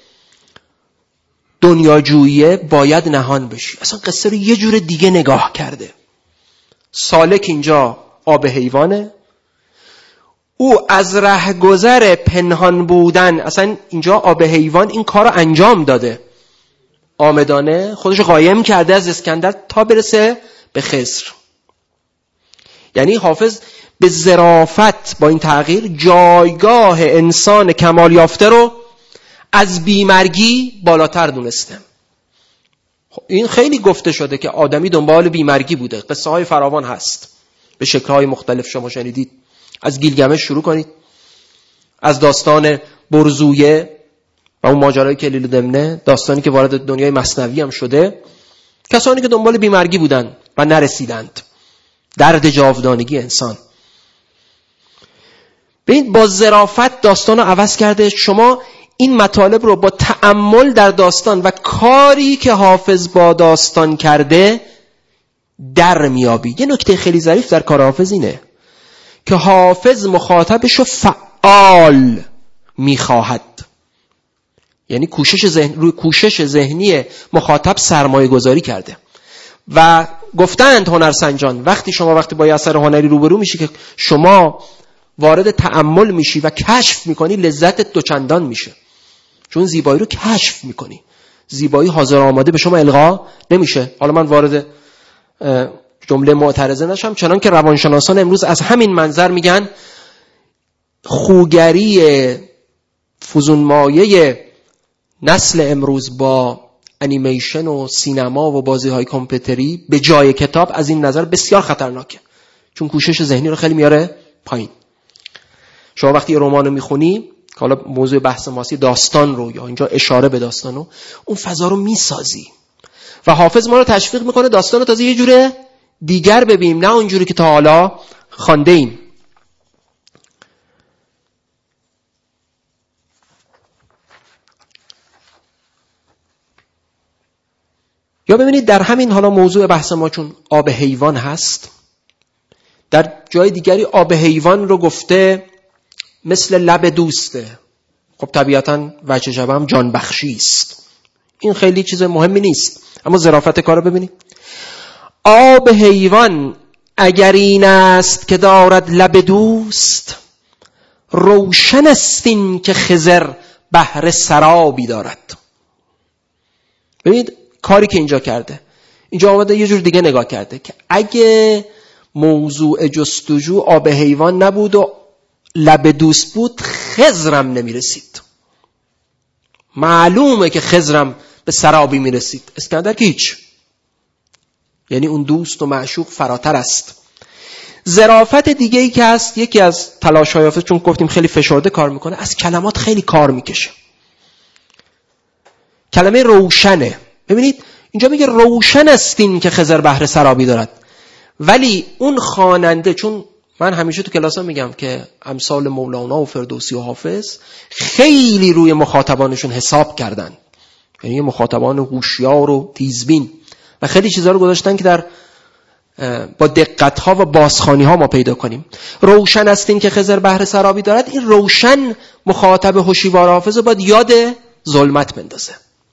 دنیاجوییه باید نهان بشی. اصلا قصه رو یه جور دیگه نگاه کرده. سالک اینجا آب حیوانه، او از رهگذر پنهان بودن، اصلا اینجا آب حیوان این کار رو انجام داده، آمدانه خودش قایم کرده از اسکندر تا برسه به خضر. یعنی حافظ به ظرافت با این تغییر جایگاه انسان کمال یافته رو از بیمرگی بالاتر دونسته. این خیلی گفته شده که آدمی دنبال بیمرگی بوده. قصه های فراوان هست به شکل‌های مختلف، شما شنیدید. از گیلگمش شروع کنید، از داستان برزویه و اون ماجرای کلیل دمنه، داستانی که وارد دنیای مثنوی هم شده، کسانی که دنبال بیمرگی بودن و نرسیدند. درد جاودانگی انسان. ببین با ظرافت داستان رو عوض کرده. شما این مطالب رو با تأمل در داستان و کاری که حافظ با داستان کرده در میابی. یه نکته خیلی ظریف در کار حافظ اینه که حافظ مخاطبش رو فعال میخواهد. یعنی کوشش ذهن روی کوشش ذهنی مخاطب سرمایه گذاری کرده. و گفتند هنرسنجان وقتی شما وقتی با یه اثر هنری روبرو میشی که شما وارد تأمل میشی و کشف میکنی، لذتت دوچندان میشه، چون زیبایی رو کشف میکنی. زیبایی حاضر آماده به شما القا نمیشه. حالا من وارد جمله معترضه نشم، چنان که روانشناسان امروز از همین منظر میگن خوگری فزونمایه نسل امروز با انیمیشن و سینما و بازی های کامپیوتری به جای کتاب از این نظر بسیار خطرناکه، چون کوشش ذهنی رو خیلی میاره پایین. شما وقتی یه رمان رو میخونی که حالا موضوع بحث ماست، داستان رو یا اینجا اشاره به داستان رو، اون فضا رو میسازی و حافظ ما رو تشویق میکنه داستان رو تازه یه جوره دیگر ببینیم، نه اونجوری که تا حالا خوانده ایم. یا ببینید در همین حالا موضوع بحث ما چون آب حیوان هست، در جای دیگری آب حیوان رو گفته مثل لب دوسته. خب طبیعتاً وجه جبه هم جان بخشی است. این خیلی چیز مهمی نیست، اما ظرافت کار رو ببینید. آب حیوان اگر این است که دارد لب دوست، روشن است این که خضر بحر سرابی دارد. ببینید کاری که اینجا کرده، اینجا آمده یه جور دیگه نگاه کرده که اگه موضوع جستجو آب حیوان نبود و لب دوست بود، خضرم نمیرسید. معلومه که خضرم به سرابی میرسید، اسکندر که هیچ. یعنی اون دوست و معشوق فراتر است. ظرافت دیگه ای که هست، یکی از تلاش‌های حافظ، چون گفتیم خیلی فشرده کار میکنه، از کلمات خیلی کار میکشه. کلمه روشنه. ببینید اینجا میگه روشن است این که خضر بحر سرابی دارد، ولی اون خواننده، چون من همیشه تو کلاسا میگم که امثال مولانا و فردوسی و حافظ خیلی روی مخاطبانشون حساب کردن، یعنی مخاطبان هوشیار و تیزبین، و خیلی چیزا رو گذاشتن که در با دقت ها و بازخوانی ها ما پیدا کنیم. روشن است این که خضر بحر سرابی دارد. این روشن مخاطب هوشیوار حافظ رو باید یاد ظلمت بندازه،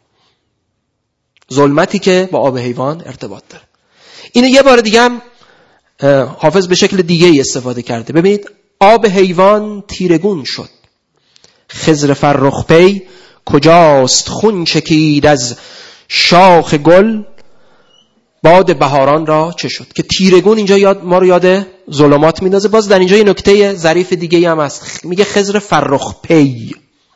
ظلمتی که با آب حیوان ارتباط داره. اینو یه بار دیگه هم حافظ به شکل دیگه ای استفاده کرده. ببینید آب حیوان تیرگون شد، خضر فرخ پی کجاست خون چکید از شاخ گل، باد بهاران را چه شد. که تیرگون اینجا یاد ما رو یاد ظلمات میندازه. باز در اینجا یه نکته ظریف دیگه هم هست، میگه خضر فرخ پی.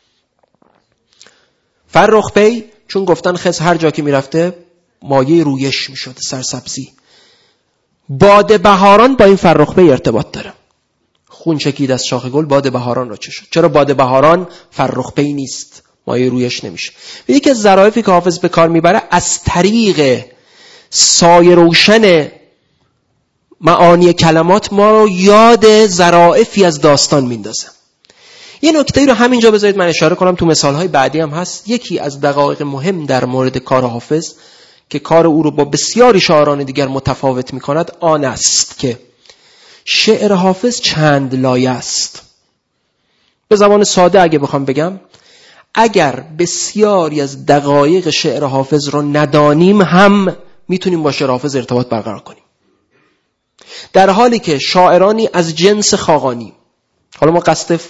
فرخ پی چون گفتن خضر هر جا که میرفته مایه رویش میشد، سرسبزی. باد بهاران با این فرخ پی ارتباط داره. خون چکید از شاخ گل، باد بهاران را چه شد. چرا باد بهاران فرخ پی نیست، مایه رویش نمیشه. یکی از ظرافتی که حافظ به کار میبره از طریق سایه روشن معانی کلمات ما رو یاد ظرافی از داستان میندازه. یه نکته رو همینجا بذارید من اشاره کنم، تو مثالهای بعدی هم هست. یکی از دقایق مهم در مورد کار حافظ که کار او رو با بسیاری شاعران دیگر متفاوت می‌کند آن است که شعر حافظ چند لایه است. به زبان ساده اگه بخوام بگم، اگر بسیاری از دقایق شعر حافظ رو ندانیم هم میتونیم با شعر حافظ ارتباط برقرار کنیم. در حالی که شاعرانی از جنس خاقانی، حالا ما قصد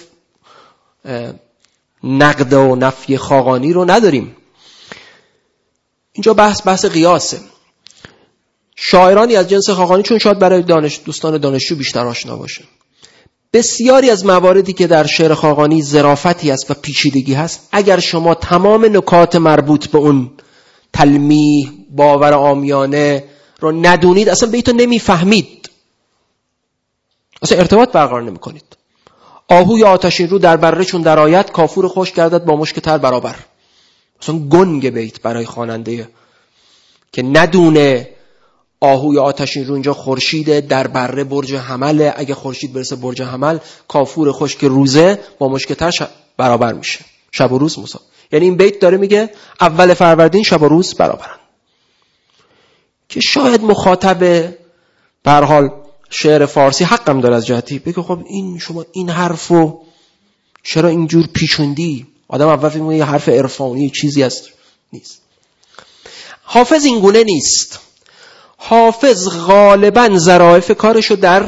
نقد و نفی خاقانی رو نداریم، اینجا بحث بحث قیاسه. شاعرانی از جنس خاقانی، چون شاید برای دانش دوستان دانشجو بیشتر آشنا باشه، بسیاری از مواردی که در شعر خاقانی ظرافتی است و پیچیدگی هست، اگر شما تمام نکات مربوط به اون تلمیح، باور عامیانه رو ندونید، اصلا بیتو نمیفهمید، اصلا ارتباط برقرار نمی کنید. آهوی آتشین رو در بره چون در آید، کافور خوش گردد با مشک تر برابر. اصلا گنگ بیت برای خواننده که ندونه آهوی آتشین رو اینجا خورشیده، در بره برج حمله، اگه خورشید برسه برج حمل، کافور خوش که روزه با مشک تر شب برابر میشه، شب و روز موسی. یعنی این بیت داره میگه اول فروردین شب و روز برابرن، که شاید مخاطب به هر حال شعر فارسی حقم داره از جهتی بگه خب این شما این حرفو چرا اینجور پیچوندی؟ آدم اول فکر می‌کنه یه حرف عرفانی چیزی است، نیست. حافظ این گونه نیست. حافظ غالباً ظرافت کارشو در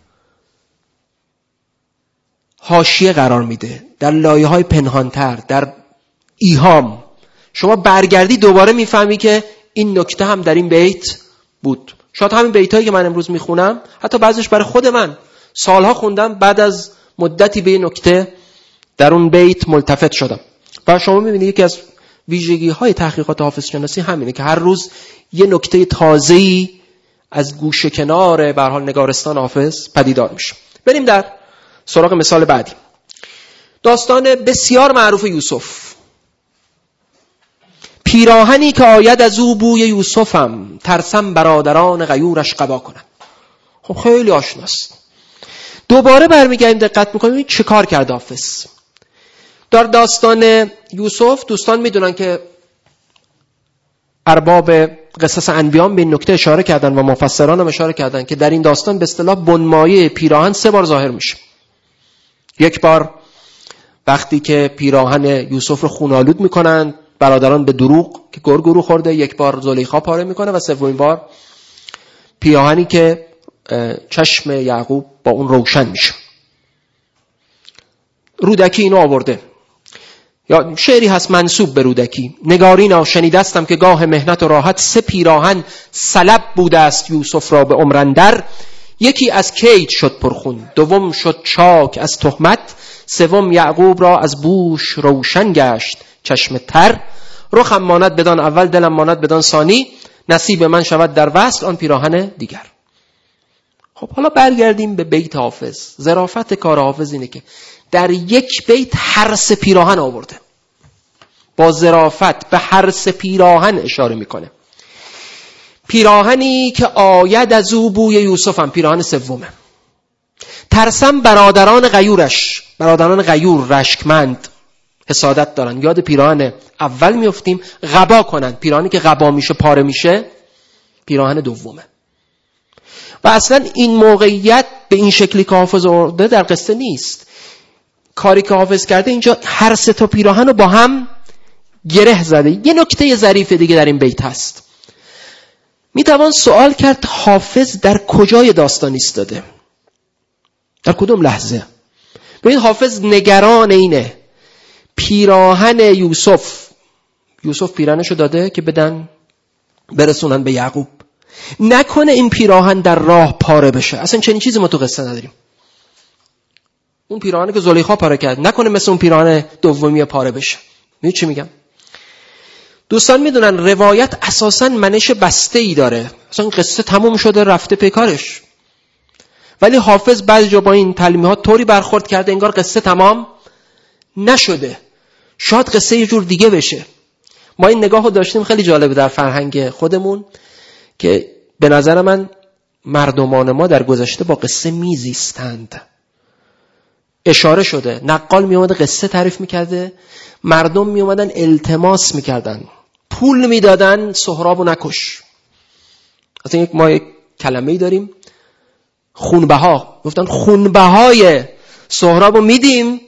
حاشیه قرار میده، در لایه‌های پنهانتر، در ایهام. شما برگردی دوباره میفهمی که این نکته هم در این بیت بود. شاید همین بیتایی که من امروز میخونم، حتی بعضیش برای خود من سالها خوندم، بعد از مدتی به این نکته در اون بیت ملتفت شدم. و شما میبینید یکی از ویژگی‌های تحقیقات حافظ شناسی همینه که هر روز یه نکته تازه‌ای از گوشه کنار به هر حال نگارستان حافظ پدیدار میشه. بریم در سراغ مثال بعدی. داستان بسیار معروف یوسف. پیراهنی که آید از او بوی یوسفم، ترسم برادران غیورش قبا کنم. خب خیلی آشناست. دوباره برمیگردیم دقت میکنیم چه کار کرده حافظ. در داستان یوسف دوستان میدونن که ارباب قصص انبیاء به این نکته اشاره کردن و مفسران هم اشاره کردن که در این داستان به اصطلاح بنمایه پیراهن سه بار ظاهر میشه. یک بار وقتی که پیراهن یوسف رو خونالود میکنن برادران به دروغ که گرگورو خورده، یک بار زلیخا پاره میکنه و سومین بار پیراهنی که چشم یعقوب با اون روشن میشه. رودکی اینو آورده، یا شعری هست منسوب به رودکی. نگارینا شنیدستم که گاه مهنت و راحت، سه پیراهن سلب بوده است یوسف را به عمر اندر. یکی از کید شد پرخون، دوم شد چاک از تهمت، سوم یعقوب را از بوش روشن گشت چشم تر. رخم ماند بدان اول، دلم ماند بدان ثانی، نصیب من شود در وصل آن پیراهن دیگر. خب حالا برگردیم به بیت حافظ. ظرافت کار حافظ اینه که در یک بیت هر سه پیراهن آورده، با ظرافت به هر سه پیراهن اشاره میکنه. پیراهنی که آید از او بوی یوسفم، پیراهن سومه. ترسم برادران غیورش، برادران غیور رشکمند حسادت دارن، یاد پیراهن اول میافتیم، غبا کنن. پیراهنی که غبا میشه پاره میشه پیراهن دومه. و اصلا این موقعیت به این شکلی که حافظ آورده در قصه نیست. کاری که حافظ کرده اینجا هر سه تا پیراهن رو با هم گره زده. یه نکته ظریف دیگه در این بیت هست. میتوان سوال کرد حافظ در کجای داستان ایستاده؟ در کدوم لحظه؟ ببین حافظ نگران اینه پیراهن یوسف یوسف پیراهنشو داده که بدن برسونن به یعقوب، نکنه این پیراهن در راه پاره بشه. اصلا چنین چیزی ما تو قصه نداریم. اون پیراهنی که زلیخا پاره کرد نکنه مثل اون پیراهن دومی پاره بشه. می‌دونی چی میگم؟ دوستان میدونن روایت اساساً منش بسته‌ای داره. اصلا قصه تموم شده رفته پیکارش، ولی حافظ بعضی جا با این تلمیحات طوری برخورد کرده انگار قصه تمام نشده، شاید قصه یه جور دیگه بشه. ما این نگاه رو داشتیم، خیلی جالبه در فرهنگ خودمون که به نظر من مردمان ما در گذشته با قصه میزیستند. اشاره شده نقال می اومده قصه تعریف میکرده، مردم می اومدن التماس میکردن، پول میدادن سهرابو نکش. اصلا یک ما یک کلمه‌ای داریم خونبها، گفتن خونبهای سهرابو میدیم،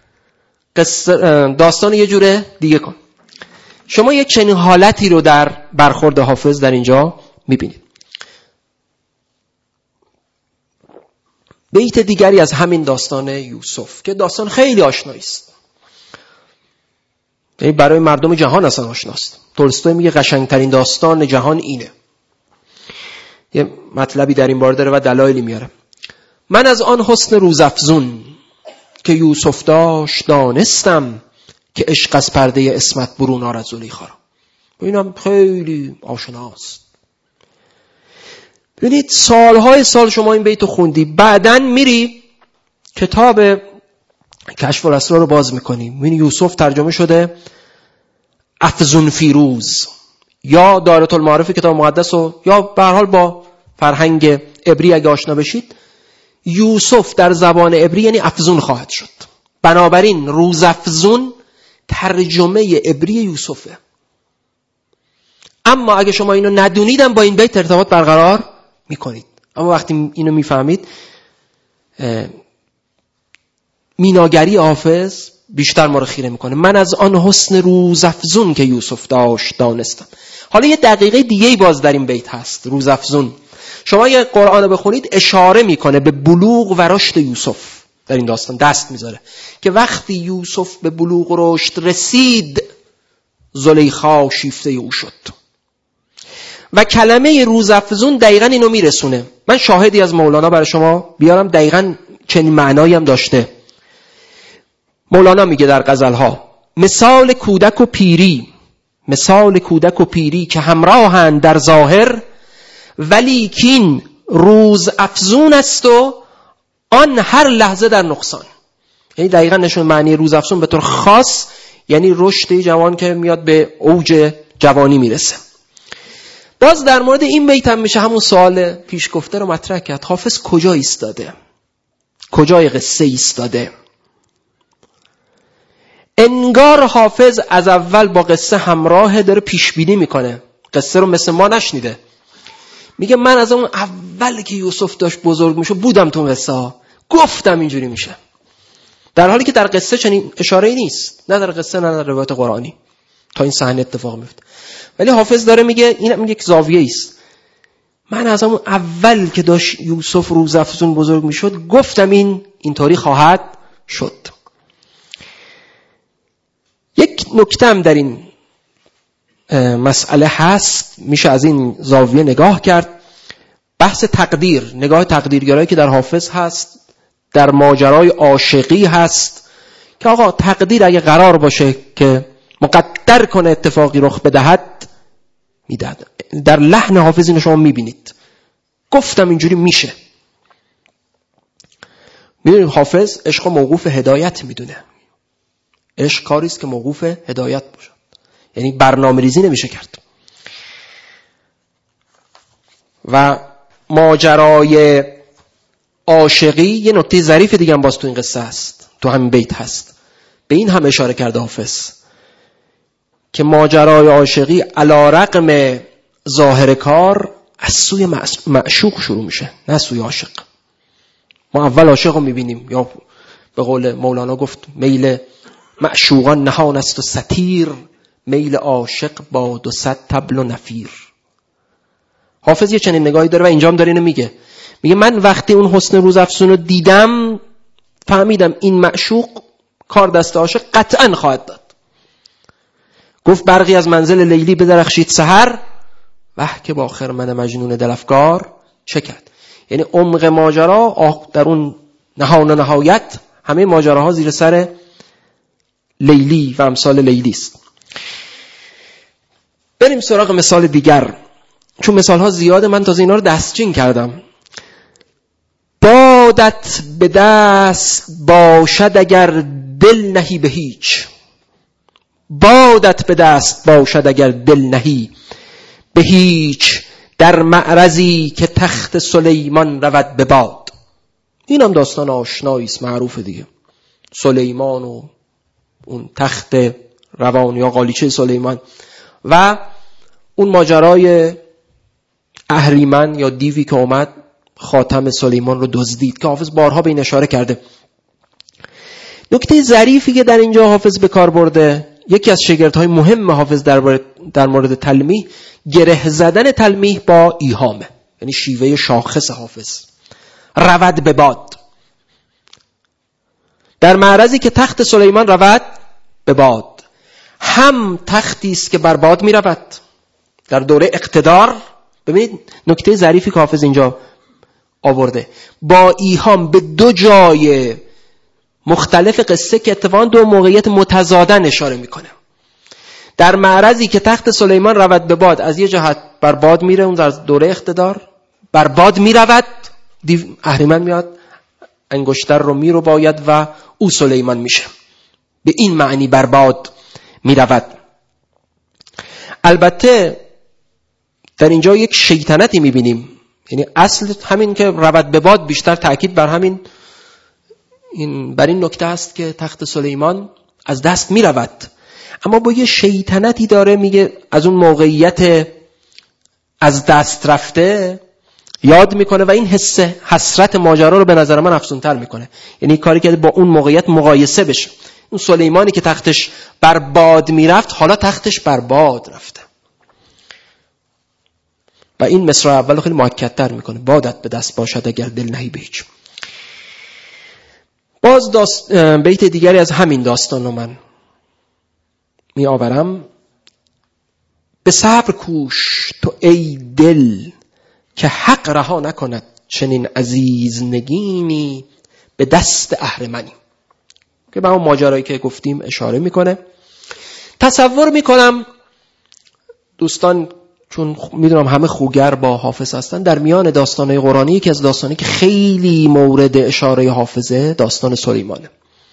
داستان یه جوره دیگه کن. شما یک چنین حالتی رو در برخورد حافظ در اینجا میبینید. بیت دیگری از همین داستان یوسف که داستان خیلی آشنایی است، یعنی برای مردم جهان اصلا آشناست. تولستوی میگه قشنگترین داستان جهان اینه. یه مطلبی در این باره داره و دلایلی میاره. من از آن حسن روزافزون که یوسف داشت دانستم، که عشق از پرده اسمت برون آرد زلیخا را. اینم خیلی آشناست. ببینید سالهای سال شما این بیتو خوندی، بعدن میری کتاب کشف الاسرار رو باز میکنی، میبینی یوسف ترجمه شده افزون فیروز، یا دایره المعارف کتاب مقدس رو، یا به هر حال با فرهنگ عبری اگه آشنا بشید، یوسف در زبان عبری یعنی افزون خواهد شد. بنابراین روزافزون ترجمه عبری یوسفه. اما اگه شما اینو ندونیدم با این بیت ارتباط برقرار میکنید، اما وقتی اینو میفهمید میناگری حافظ بیشتر ما رو خیره میکنه. من از آن حسن روزافزون که یوسف داشت دانستم. حالا یه دقیقه دیگه باز در این بیت هست. روزافزون شما یه قرآن رو بخونید اشاره میکنه به بلوغ و رشد یوسف. در این داستان دست میذاره که وقتی یوسف به بلوغ و رشد رسید زلیخا شیفته او شد. و کلمه روزافزون دقیقاً اینو میرسونه. من شاهدی از مولانا برای شما بیارم دقیقاً چنین معنایی هم داشته. مولانا میگه در غزلها مثال کودک و پیری، مثال کودک و پیری که همراهند در ظاهر، ولیکن روز افزون است و آن هر لحظه در نقصان. یعنی دقیقاً نشون معنی روز افزون به طور خاص یعنی رشد جوان که میاد به اوج جوانی میرسه. باز در مورد این بیت هم میشه همون سوال پیش گفته رو مطرح کرد. حافظ کجا ایستاده؟ کجای قصه ایستاده؟ انگار حافظ از اول با قصه همراه داره پیش بینی میکنه. قصه رو مثل ما نشنیده. میگه من از اون اول که یوسف داشت بزرگ میشه بودم تو قصه ها، گفتم اینجوری میشه. در حالی که در قصه چنین اشاره‌ای نیست، نه در قصه نه در روایت قرآنی تا این صحنه اتفاق میفته. ولی حافظ داره میگه این هم یک زاویه است. من از اون اول که داشت یوسف روزافزون بزرگ میشد گفتم این اینطوری خواهد شد. یک نکته هم در این مسئله هست، میشه از این زاویه نگاه کرد. بحث تقدیر، نگاه تقدیرگرایی که در حافظ هست، در ماجرای عاشقی هست که آقا تقدیر اگه قرار باشه که مقدر کنه اتفاقی رخ بدهد میدهد. در لحن حافظ اینو شما میبینید، گفتم اینجوری میشه. میدونیم حافظ عشق موقوف هدایت میدونه. عشق کاری است که موقوف هدایت باشه، یعنی برنامه ریزی نمیشه کرد. و ماجرای عاشقی یه نکته ظریف دیگه هم باز تو این قصه هست، تو همین بیت هست. به این هم اشاره کرده حافظ که ماجرای عاشقی علی رغم ظاهر کار از سوی معشوق شروع میشه، نه سوی عاشق. ما اول عاشق رو میبینیم، یا به قول مولانا گفت میل معشوقان نهان است و ستیر، میل عاشق با دو صد طبل و نفیر. حافظ یه چنین نگاهی داره و اینجا هم داره اینو میگه. میگه من وقتی اون حسن روزافزون رو دیدم فهمیدم این معشوق کار دست عاشق قطعا خواهد داد. گفت برقی از منزل لیلی بدرخشید سحر، وح که با خرمن مجنون دلفگار چه کرد. یعنی عمق ماجرا در اون نهان و نهایت همه ماجراها زیر سر لیلی و امثال لیلی است. بریم سراغ مثال دیگر، چون مثال ها زیاده من تازه اینا رو دستچین کردم. بادت به دست باشد اگر دل نهی به هیچ، بادت به دست باشد اگر دل نهی به هیچ، در معرضی که تخت سلیمان رود به باد. این هم داستان آشنایی است، معروف دیگه. سلیمان و اون تخت روان یا قالیچه سلیمان و اون ماجرای اهریمن یا دیوی که اومد خاتم سلیمان رو دزدید که حافظ بارها به این اشاره کرده. نکته ظریفی که در اینجا حافظ به کار برده، یکی از شاگردهای مهم حافظ در در مورد تلمیح، گره زدن تلمیح با ایهامه، یعنی شیوه شاخص حافظ. رود به باد، در معرضی که تخت سلیمان رود به باد، هم تختی است که بر باد می رود در دوره اقتدار. ببینید نکته ظریفی که حافظ اینجا آورده. با ایهام به دو جای مختلف قصه که اتفاقا دو موقعیت متضادن اشاره میکنه. در معرضی که تخت سلیمان رود به باد، از یه جهت بر باد میره، اون در دوره اقتدار بر باد میرود، اهریمن میاد انگشتر رو میرو باید و او سلیمان میشه. به این معنی بر باد میرود. البته در اینجا یک شیطنتی میبینیم، یعنی اصل همین که رود به باد بیشتر تأکید بر همین این بر این نکته است که تخت سلیمان از دست میرود، اما با یه شیطنتی داره، میگه از اون موقعیت از دست رفته یاد میکنه و این حس حسرت ماجرا رو به نظر من افزونتر میکنه. یعنی کاری که با اون موقعیت مقایسه بشه. اون سلیمانی که تختش بر باد میرفت، حالا تختش بر باد رفته و این مصرع اول خیلی مؤکدتر میکنه: بادت به دست باشد اگر دل نهی به هیچ. باز داست... بیت دیگری از همین داستان رو من می آورم: به صبر کوش تو ای دل که حق رها نکند چنین عزیز نگینی به دست اهرمنی. که به اون ماجرایی که گفتیم اشاره میکنه. تصور میکنم دوستان، چون میدونم همه خوگر با حافظ هستن، در میان داستانهای قرآنی که از داستانی که خیلی مورد اشاره حافظه داستان سلیمانه.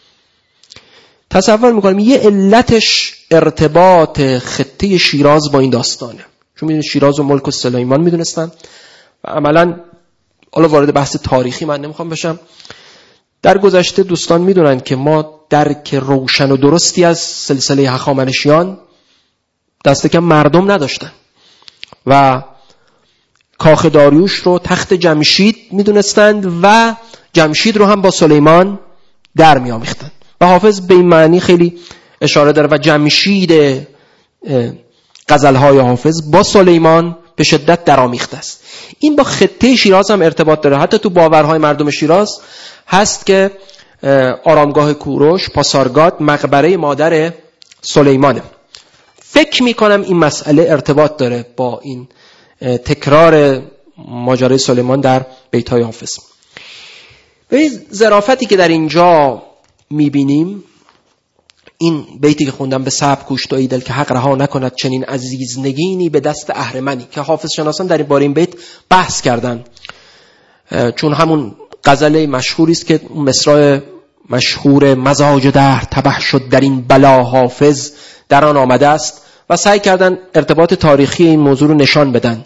تصور میکنم یه علتش ارتباط خطه شیراز با این داستانه، چون میدونید شیراز و ملک و سلیمان میدونستن و عملا، حالا وارد بحث تاریخی من نمیخوام بشم، در گذشته دوستان میدونن که ما درک روشن و درستی از سلسله هخامنشیان دست کم مردم نداشتن و کاخ داریوش رو تخت جمشید میدونستند و جمشید رو هم با سلیمان در میامیختند و حافظ به این معنی خیلی اشاره داره و جمشید غزلهای حافظ با سلیمان به شدت درآمیخته است. این با خطه شیراز هم ارتباط داره. حتی تو باورهای مردم شیراز هست که آرامگاه کوروش، پاسارگاد، مقبره مادر سلیمانه. فکر میکنم این مسئله ارتباط داره با این تکرار ماجرای سلیمان در بیت‌های حافظ. ببینید ظرافتی که در اینجا میبینیم، این بیتی که خوندم: به صبر کوش تو ای دل که حق رها نکند چنین عزیز نگینی به دست اهرمنی، که حافظ شناسان در این باره این بیت بحث کردن، چون همون غزل مشهوری است که مصرع مشهور مزاج دهر تبه شد در این بلا حافظ در آن آمده است و سعی کردن ارتباط تاریخی این موضوع رو نشان بدن.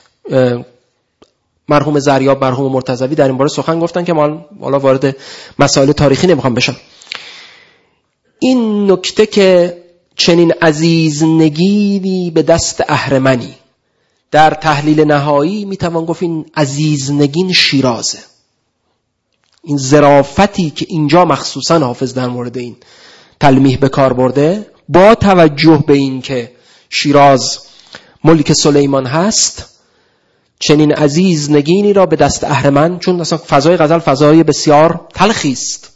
مرحوم زریاب، مرحوم مرتضوی در این باره سخن گفتن که ما حالا وارد مسائل تاریخی نمیخوام بشم. این نکته که چنین عزیز نگینی به دست اهرمنی، در تحلیل نهایی میتوان گفت این عزیز نگین شیرازه. این ظرافتی که اینجا مخصوصا حافظ در مورد این تلمیح به کار برده، با توجه به این که شیراز ملک سلیمان هست، چنین عزیز نگینی را به دست اهرمن، چون اصلا فضای غزل فضای بسیار تلخی است.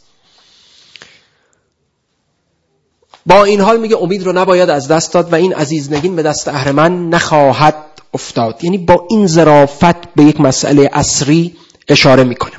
با این حال میگه امید رو نباید از دست داد و این عزیز نگین به دست اهرمن نخواهد افتاد. یعنی با این ظرافت به یک مسئله عصری اشاره میکنه.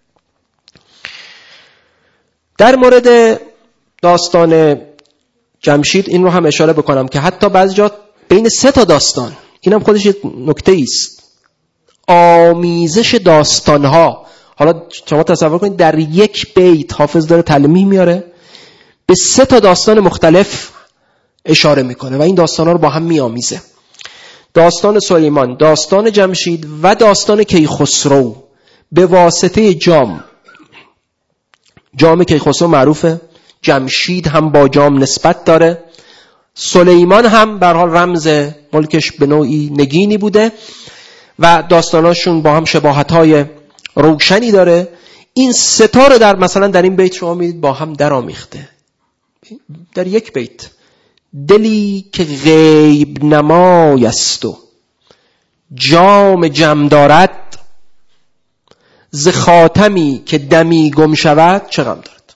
در مورد داستان جمشید این رو هم اشاره بکنم که حتی بعضی جا بین سه تا داستان، اینم خودش یک نکته است، آمیزش داستانها. حالا شما تصور کنید در یک بیت حافظ داره تلمیح میاره، به سه تا داستان مختلف اشاره میکنه و این داستانها رو با هم میآمیزه. داستان سلیمان، داستان جمشید و داستان کیخسرو به واسطه جام. جام کیخسرو معروفه، جمشید هم با جام نسبت داره، سلیمان هم به هر حال رمز ملکش به نوعی نگینی بوده و داستاناشون با هم شباهت‌های روشنی داره. این ستا رو در مثلا در این بیت شما میدید با هم درآمیخته در یک بیت: دلی که غیب نمای است و جام جم دارد، ز خاتمی که دمی گم شود چه غم دارد.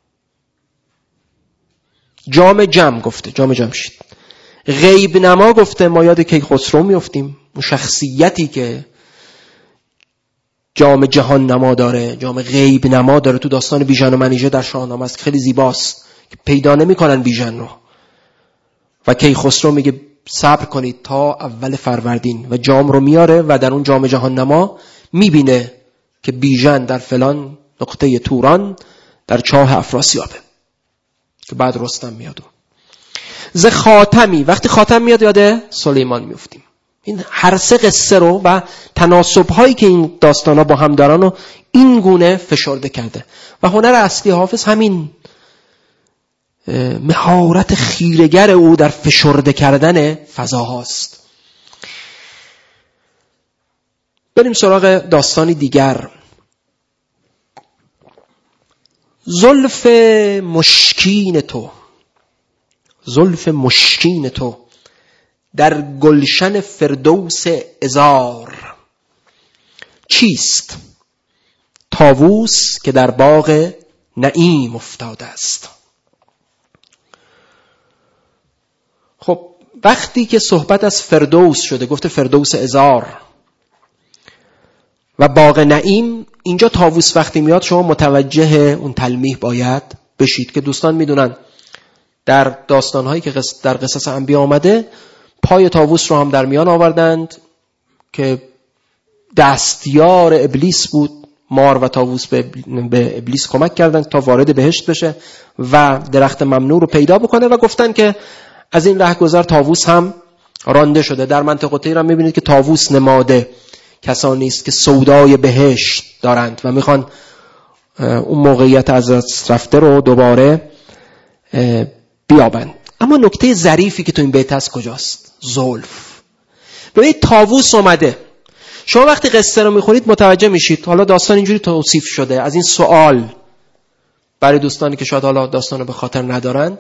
جام جم گفته، جام جمشید. غیب نما گفته، ما یاد کیخسرو میافتیم، اون شخصیتی که جام جهان نما داره، جام غیب نما داره. تو داستان بیژن و منیژه در شاهنامه است، خیلی زیباست که پیدا نمی‌کنن بیژن رو و کیخسرو میگه صبر کنید تا اول فروردین و جام رو میاره و در اون جام جهان نما میبینه که بیژن در فلان نقطه توران در چاه افراسیابه که بعد رستم میاد. ز خاتمی، وقتی خاتم میاد یاد سلیمان میفتیم. این هر سه قصه رو و تناسب هایی که این داستان ها با هم دارن رو این گونه فشرده کرده و هنر اصلی حافظ همین مهارت خیره‌گر او در فشرده کردن فضاهاست. بریم سراغ داستانی دیگر. زلف مشکین تو، زلف مشکین تو در گلشن فردوس عذار چیست؟ طاووس که در باغ نعیم افتاده است. خب وقتی که صحبت از فردوس شده، گفته فردوس عذار و باغ نعیم، اینجا طاووس وقتی میاد شما متوجه اون تلمیح باید بشید که دوستان میدونن در داستانهایی که در قصص انبیا آمده پای طاووس رو هم در میان آوردند که دستیار ابلیس بود. مار و طاووس به ابلیس کمک کردند تا وارد بهشت بشه و درخت ممنوع رو پیدا بکنه و گفتن که از این رهگذر طاووس هم رانده شده. در منطقه طیر هم میبینید که طاووس نماده کسانی است که سودای بهشت دارند و میخوان اون موقعیت از دست رفته رو دوباره بیابند. اما نکته ظریفی که تو این بیت هست کجاست؟ زلف. ببینید طاووس اومده. شما وقتی قصه رو میخونید متوجه میشید حالا داستان اینجوری توصیف شده. از این سوال برای دوستانی که شاید حالا داستان رو به خاطر ندارن،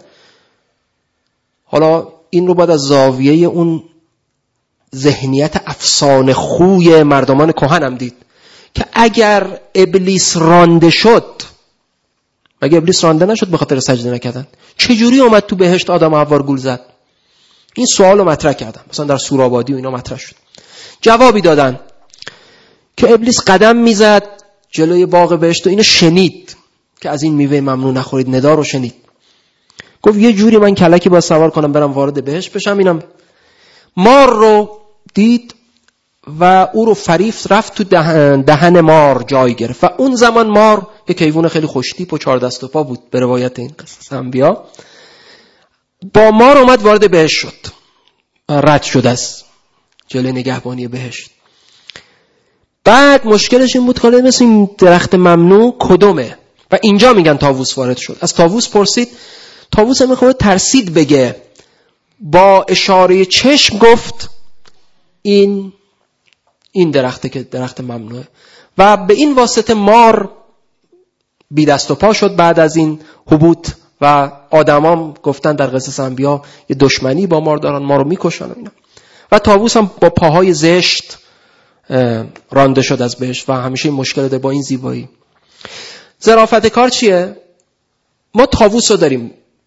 حالا این رو باید از زاویه اون ذهنیت افسانه خوی مردمان کهن هم دید که اگر ابلیس رانده شد، مگه ابلیس رانده نشد به خاطر سجده نکردن؟ چجوری اومد تو بهشت آدم و حوا گول زد؟ این سوال رو مطرح کردن، مثلا در سورابادی و اینا مطرح شد. جوابی دادن که ابلیس قدم میزد جلوی باغ بهشت و اینو شنید که از این میوه ممنوع نخورید، ندا رو شنید. گفت یه جوری من کلکی با سوار کنم برم وارد بهشت بشم. اینم مار رو دید و او رو فریفت، رفت تو دهن, دهن مار جای گرفت و اون زمان مار یک حیوان خیلی خوشتیپ و چهار دست و پا بود به روایت این قصص انبیا. با مار اومد وارد بهشت شد، رد شد از جلوی نگهبانی بهشت. بعد مشکلش این بود که مثل این درخت ممنوع کدومه و اینجا میگن طاووس وارد شد. از طاووس پرسید، طاووس هم میخواد ترسید بگه، با اشاره چشم گفت این این درخته که درخت ممنوعه و به این واسطه مار بی دست و پا شد. بعد از این حبوط و آدمام گفتن در قصص انبیا یه دشمنی با مار دارن، ما رو میکشن و اینا. و طاووس هم با پاهای زشت رانده شد از بهشت و همیشه این مشکل داره با این زیبایی. ظرافت کار چیه؟ ما طاووس رو داریم،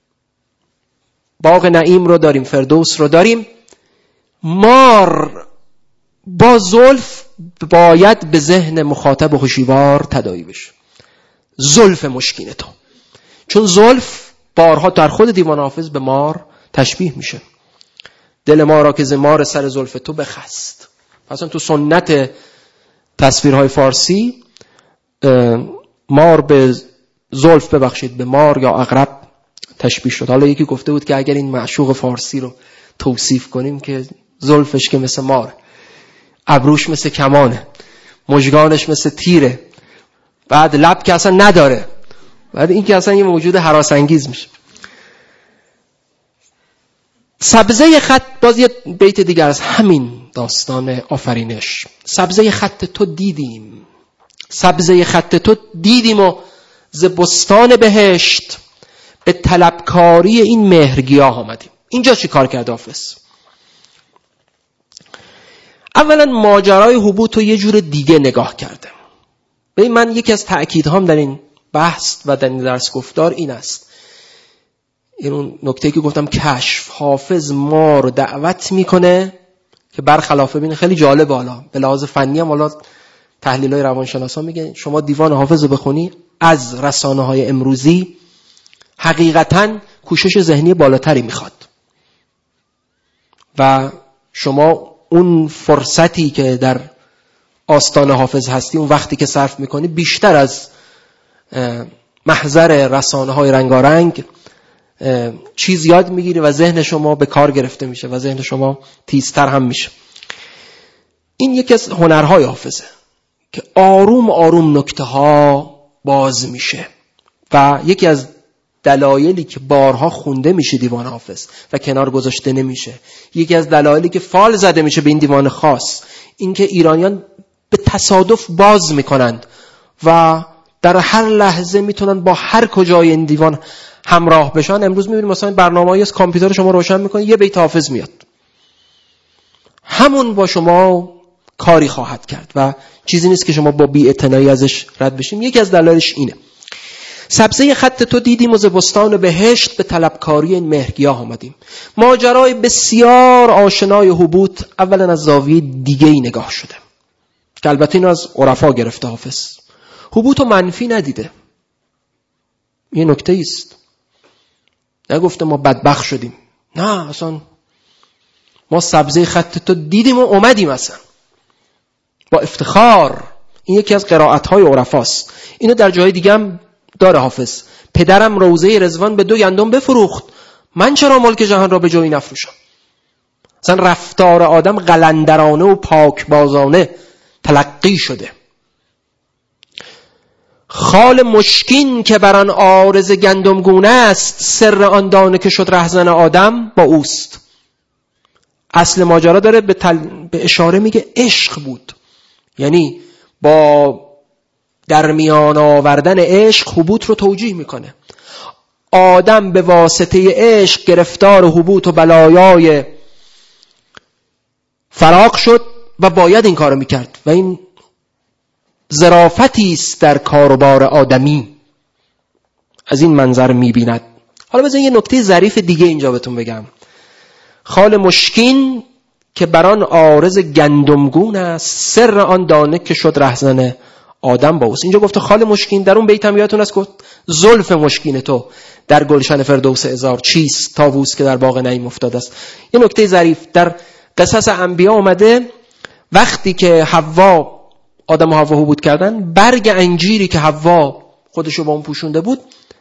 باغ نعیم رو داریم، فردوس رو داریم. مار با زلف باید به ذهن مخاطب و هوشیار تداعی بشه. زلف مشکین تو، چون زلف بارها در خود دیوان حافظ به مار تشبیه میشه. دل ما را که ز مار سر زلف تو بخست. اصلا تو سنت تصویرهای فارسی مار به زلف ببخشید به مار یا عقرب تشبیه شد. حالا یکی گفته بود که اگر این معشوق فارسی رو توصیف کنیم که زلفش که مثل مار، ابروش مثل کمانه، مژگانش مثل تیره، بعد لب که اصلا نداره، بعد این که اصلا یه موجود هراس انگیز میشه. سبزه خط، باز یه بیت دیگر از همین داستان آفرینش. سبزه خط تو دیدیم، سبزه خط تو دیدیم و ز بستان بهشت به طلبکاری این مهرگیاه آمدیم. اینجا چی کار کرد حافظ؟ اولا ماجرای حبوط رو یه جور دیگه نگاه کرده. ببین من یکی از تأکیدهام در این بحث و در این درس گفتار این است، این اون نکته که گفتم کشف، حافظ ما رو دعوت میکنه که برخلاف ببین خیلی جالب، حالا به لحاظ فنی هم حالا تحلیل‌های روانشناسا میگه شما دیوان حافظ رو بخونی از رسانه‌های امروزی حقیقتاً کوشش ذهنی بالاتری میخواد و شما اون فرصتی که در آستان حافظ هستی، اون وقتی که صرف میکنی بیشتر از محضر رسانه‌های رنگارنگ چیز یاد میگیری و ذهن شما به کار گرفته میشه و ذهن شما تیزتر هم میشه. این یکی از هنرهای حافظه که آروم آروم نکته ها باز میشه و یکی از دلایلی که بارها خونده میشه دیوان حافظ و کنار گذاشته نمیشه، یکی از دلایلی که فال زده میشه به این دیوان خاص، این که ایرانیان به تصادف باز میکنند و در هر لحظه میتونن با هر کجای این دیوان همراه بشن. امروز میبینید مثلا برنامه‌ای از کامپیوتر شما روشن میکنید یه بیت حافظ میاد، همون با شما کاری خواهد کرد و چیزی نیست که شما با بی‌اعتنایی ازش رد بشیم. یکی از دلایلش اینه. سبزه خط تو دیدیم و ز بستان بهشت به طلبکاری این مهرگیاه آمدیم. ماجرای بسیار آشنای حبوط اولا از زاویه دیگه ای نگاه شده که البته این از عرفا گرفته حافظ. حبوط رو منفی ندیده، یه نکته است، نگفته ما بدبخت شدیم، نه اصلا ما سبزه خط تو دیدیم و اومدیم اصلا با افتخار. این یکی از قرائت‌های عرفاست. اینو در جای دیگه هم داره حافظ. پدرم روضه رضوان به دو گندم بفروخت، من چرا ملک جهان را به جوی نفروشم. اصلا رفتار آدم قلندرانه و پاکبازانه تلقی شده. خال مشکین که بر آن عارض گندمگونه است، سر آن دانه که شد رهزن آدم با اوست. اصل ماجرا داره به, تل... به اشاره میگه عشق بود، یعنی با در میان آوردن عشق حبوط رو توجیه میکنه. آدم به واسطه عشق گرفتار حبوط و بلایای فراق شد و باید این کارو میکرد و این ظرافتی است در کاروبار آدمی. از این منظر میبیند. حالا بذارین یه نکته ظریف دیگه اینجا بهتون بگم. خال مشکین که بران عارض گندمگون است، سر آن دانه که شد رهزن آدم با اوست. اینجا گفته خال مشکین، در اون بیت هم یادتون است گفت زلف مشکین تو در گلشن فردوس هزار چیست، طاووس که در باغ نعیم افتاده است. یه نکته ظریف در قصص انبیا اومده وقتی که حوا آدم و حوا حبوط کردن، برگ انجیری که حوا خودشو با اون پوشونده بود،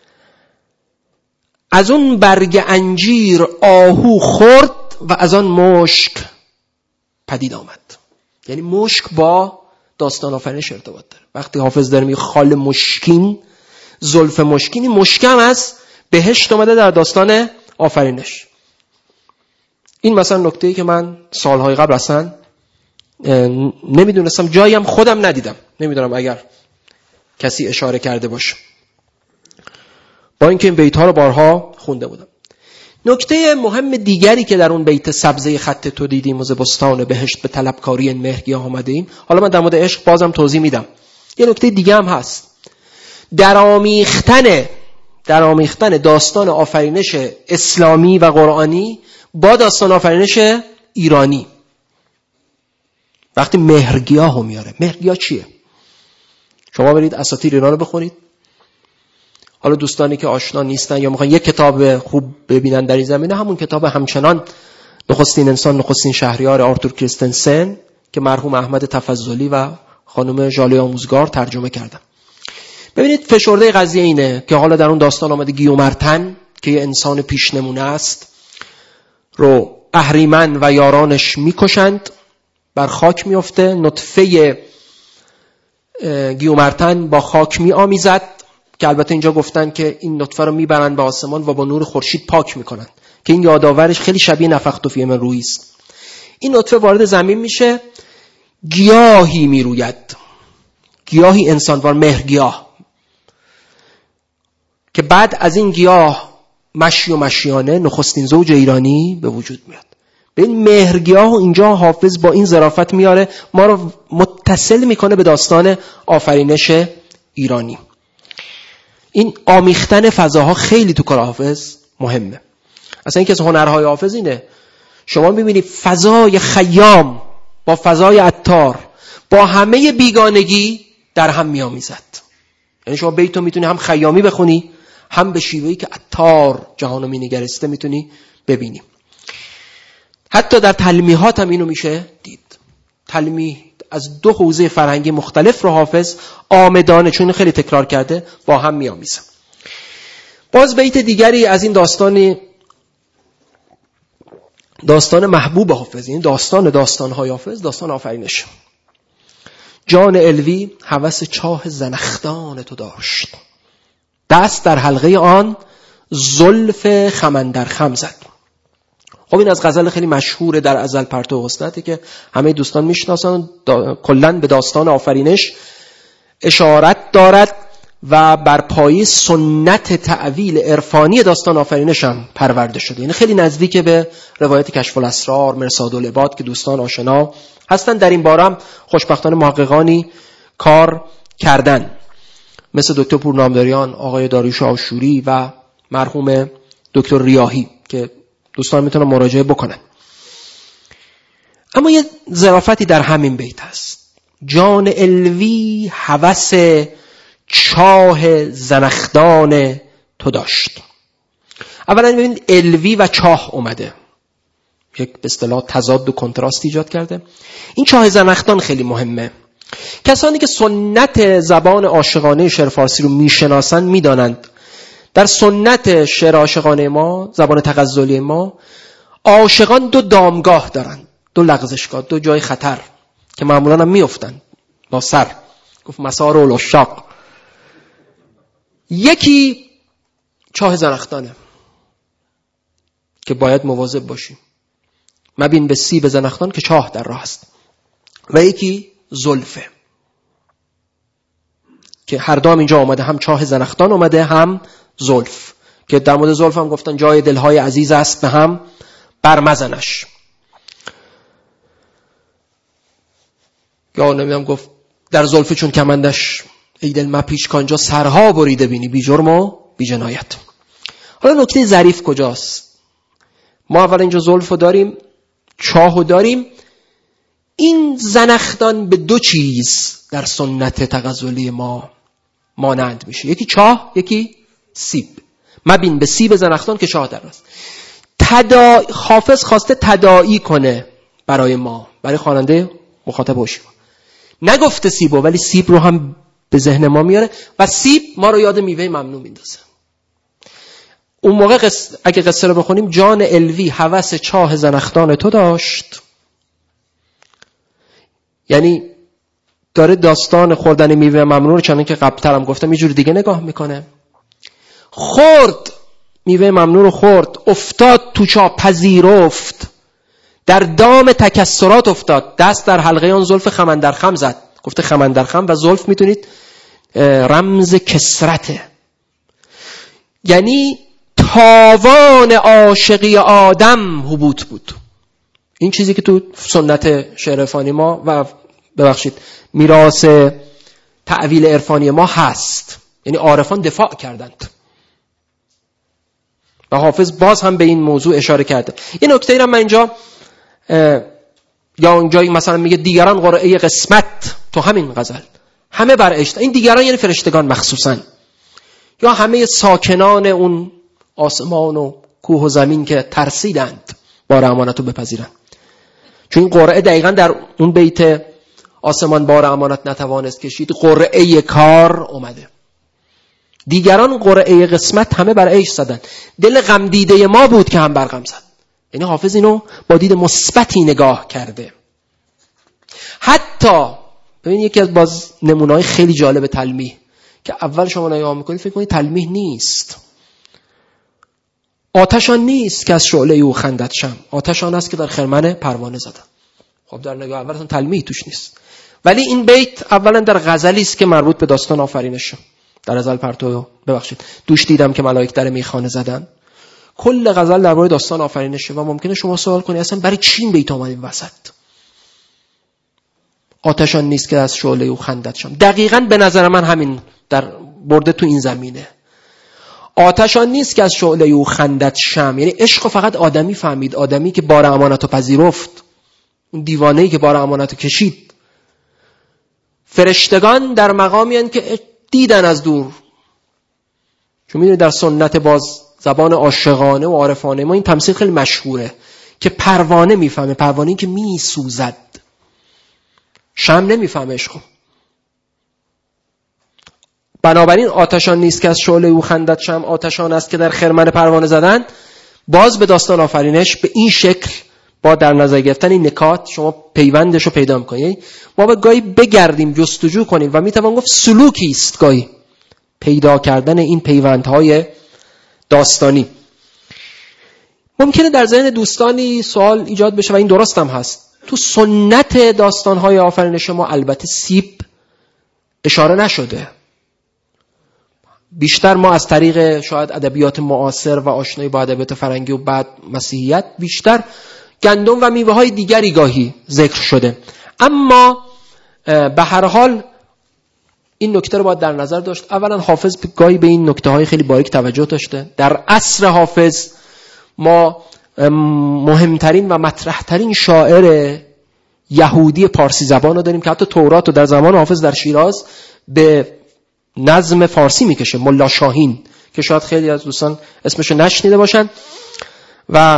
از اون برگ انجیر آهو خورد و از آن مشک پدید آمد. یعنی مشک با داستان آفرینش ارتباط داره. وقتی حافظ داره میگه خال مشکین، زلف مشکینی، مشکم از بهشت اومده در داستان آفرینش. این مثلا نکته‌ای که من سالهای قبل اصلا نمیدونستم، جایی هم خودم ندیدم، نمیدونم اگر کسی اشاره کرده باشه، با اینکه این بیت‌ها رو بارها خونده بودم. نکته مهم دیگری که در اون بیت سبزه خط تو دیدیم و ز بستان بهشت به طلبکاری این مهرگیاه آمدیم، حالا من در مورد عشق بازم توضیح میدم. یه نکته دیگه هم هست، در آمیختن در آمیختن داستان آفرینش اسلامی و قرآنی با داستان آفرینش ایرانی. وقتی مهرگیاه رو میاره، مهرگیاه چیه؟ شما برید اساطیر ایران رو بخونید. حالا دوستانی که آشنا نیستن یا میخوان یک کتاب خوب ببینن در این زمینه، همون کتاب همچنان نخستین انسان نخستین شهریار آرتور کریستنسن که مرحوم احمد تفضلی و خانم ژاله آموزگار ترجمه کردن. ببینید فشرده قضیه اینه که حالا در اون داستان آمده گیومرتن که یه انسان پیش نمونه است رو اهریمن و یارانش میکشند، بر خاک میفته، نطفه گیومرتن با خاک میآمیزد که البته اینجا گفتن که این نطفه رو میبرن به آسمان و با نور خورشید پاک میکنن که این یادآورش خیلی شبیه نفخت فی من روحی است. این نطفه وارد زمین میشه، گیاهی میروید، گیاهی انسانوار، مهرگیاه، که بعد از این گیاه مشی و مشیانه نخستین زوج ایرانی به وجود میاد. به این مهرگیاه و اینجا حافظ با این ظرافت میاره، ما رو متصل میکنه به داستان آفرینش ایرانی. این آمیختن فضاها خیلی تو کار حافظ مهمه. اصلا این که از هنرهای حافظ اینه، شما میبینید فضای خیام با فضای عطار، با همه بیگانگی در هم میآمیزد. یعنی شما بیتو میتونی هم خیامی بخونی، هم به شیوهی که عطار جهانو مینگرسته میتونی ببینی. حتی در تلمیحات هم اینو میشه دید. تلمیح از دو حوزه فرهنگی مختلف رو حافظ آمدانه، چون خیلی تکرار کرده، با هم میآمیزه. باز بیت دیگری از این داستانی داستان محبوب حافظ، این داستان داستان‌های حافظ، داستان آفرینش. جان الوی هوس چاه زنخدان تو داشت، دست در حلقه آن زلف خم اندر خم زد. خب این از غزل خیلی مشهوره در ازل پرتو حسنته که همه دوستان میشناسن. دا... کلاً به داستان آفرینش اشارت دارد و بر پایه سنت تعویل عرفانی داستان آفرینش هم پرورده شده. یعنی خیلی نزدیک به روایت کشف الاسرار، مرصاد العباد که دوستان آشنا هستن. در این باره هم خوشبختانه محققانی کار کردن، مثل دکتر پورنامداریان، آقای داریوش آشوری و مرحوم دکتر ریاحی که دوستان میتونن مراجعه بکنن. اما یه ظرافتی در همین بیت هست. جان الوی هوس چاه زنخدان تو داشت. اولا ببینید الوی و چاه اومده، یک به اصطلاح تضاد و کنتراست ایجاد کرده. این چاه زنخدان خیلی مهمه. کسانی که سنت زبان عاشقانه شعر فارسی رو میشناسن میدانند در سنت شعر عاشقانه ما، زبان تغزلی ما، عاشقان دو دامگاه دارن، دو لغزشگاه، دو جای خطر که معمولا هم میافتن با سر. گفت مسار العشاق. یکی چاه زنخدانه که باید مواظب باشیم، مبین به سیب زنخدان که چاه در راه است. و یکی زلفه که هر دام اینجا آمده، هم چاه زنخدان آمده هم زلف، که در مورد زلف هم گفتن جای دلهای عزیز است به هم برمزنش. یا نمیدونم گفت در زلف چون کمندش ای دل مپیچ کانجا سرها بریده بینی بی جرم و بی جنایت. حالا نکته ظریف کجاست؟ ما اول اینجا زلفو داریم، چاهو داریم. این زنخدان به دو چیز در سنت تغزلی ما مانند میشه، یکی چاه، یکی سیب. مبین به سیب زنخدان که چاه در راست. تدا... حافظ خواسته تداعی کنه برای ما، برای خواننده مخاطب باشیم. نگفته سیبو، ولی سیب رو هم به ذهن ما میاره و سیب ما رو یاد میوه ممنوع میندازه. اون موقع قص... اگه قصه رو بخونیم، جان الوی هوس چاه زنخدان تو داشت، یعنی داره داستان خوردن میوه ممنوع رو، چون که قبل‌تر هم گفتم یه جور دیگه نگاه میکنه. خورد میوه ممنوع رو، خورد، افتاد تو چاه، پذیرفت، در دام تکسرات افتاد، دست در حلقه آن زلف خم اندر خم زد. گفته خم اندر خم و زلف میتونید رمز کسرته، یعنی تاوان عاشقی آدم حبوط بود. این چیزی که تو سنت شعر عرفانی ما و ببخشید میراث تعویل عرفانی ما هست، یعنی عارفان دفاع کردند و حافظ باز هم به این موضوع اشاره کرده. این نکته ای را من اینجا یا اونجایی مثلا میگه دیگران قرعه قسمت، تو همین غزل همه بر عشق، این دیگران یعنی فرشتگان مخصوصا، یا همه ساکنان اون آسمان و کوه و زمین که ترسیدند بار امانت رو بپذیرن. چون این قرعه دقیقاً در اون بیت آسمان بار امانت نتوانست کشید، قرعه کار اومده. دیگران قرعه قسمت همه بر عیش زدن، دل غم دیده ما بود که هم بر غم زد. یعنی حافظ اینو با دید مثبتی نگاه کرده. حتی ببین یکی از باز نمونه‌های خیلی جالب تلمیح که اول شما نگاه میکنید فکر کنید تلمیح نیست. آتشان نیست که از شعله او خندت شم، آتشان است که در خرمن پروانه زدن. خب در نگاه اول اصلا تلمیح توش نیست، ولی این بیت اولا در غزلی است که مربوط به داستان آفرینش، در ازل پرتو ببخشید دوش دیدم که ملائک در میخانه زدن. کل غزل درباره داستان آفرینشه و ممکنه شما سوال کنید اصلا برای چی این بیت اومد این وسط؟ آتشان نیست که از شعله او خندت شم. دقیقاً به نظر من همین در برده تو این زمینه. آتشان نیست که از شعله او خندت شم، یعنی عشق فقط آدمی فهمید، آدمی که بار امانت رو پذیرفت، اون دیوانه‌ای که بار امانت رو کشید. فرشتگان در مقامی هستند که دیدن از دور. چون میدونید در سنت باز زبان عاشقانه و عارفانه ما این تمثیل خیلی مشهوره که پروانه میفهمه، پروانه‌ای که میسوزد، شمع نمیفهمه عشقو. بنابراین آتشان نیست که از شعله او خندد شمع، آتشان است که در خرمن پروانه زدن. باز به داستان آفرینش به این شکل با در نظر گرفتن این نکات شما پیوندش رو پیدا می‌کنید. ما به گاهی بگردیم جستجو کنیم و میتوان گفت سلوکی است گاهی پیدا کردن این پیوندهای داستانی. ممکنه در ذهن دوستانی سوال ایجاد بشه و این درست هم هست. تو سنت داستان‌های آفرینش ما البته سیب اشاره نشده. بیشتر ما از طریق شاید ادبیات معاصر و آشنایی با ادبیات فرنگی و بعد مسیحیت بیشتر گندم و میوه‌های دیگری گاهی ذکر شده. اما به هر حال این نکته رو باید در نظر داشت. اولا حافظ گاهی به این نکته‌های خیلی باریک توجه داشته. در عصر حافظ ما مهمترین و مطرحترین شاعر یهودی پارسی زبان رو داریم که حتی تورات رو در زمان حافظ در شیراز به نظم فارسی میکشه، ملا شاهین، که شاید خیلی از دوستان اسمشو نشنیده باشن و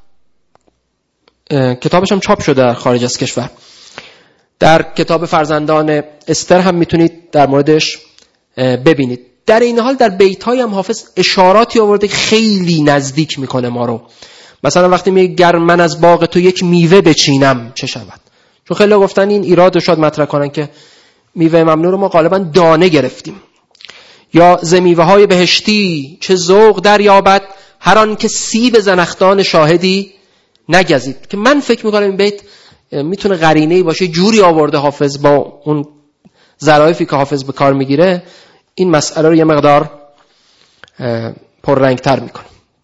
کتابش هم چاپ شده در خارج از کشور. در کتاب فرزندان استر هم میتونید در موردش ببینید. در این حال در بیت‌های هم حافظ اشاراتی آورده که خیلی نزدیک میکنه ما رو. مثلا وقتی میگه گر من از باغ تو یک میوه بچینم چه شود؟ چون خیلی گفتن این ایراد رو شاید مطرح کنن که میوه ممنوع رو ما غالبا دانه گرفتیم. یا ز میوه‌های بهشتی چه ذوق دریابد هر آن که سیب زنخدان شاهدی نگزید. که من فکر میکنم این بیت میتونه قرینه‌ای باشه، جوری آورده حافظ با اون ظرافی که حافظ به کار میگیره این مسئله رو یه مقدار پررنگتر میکنه.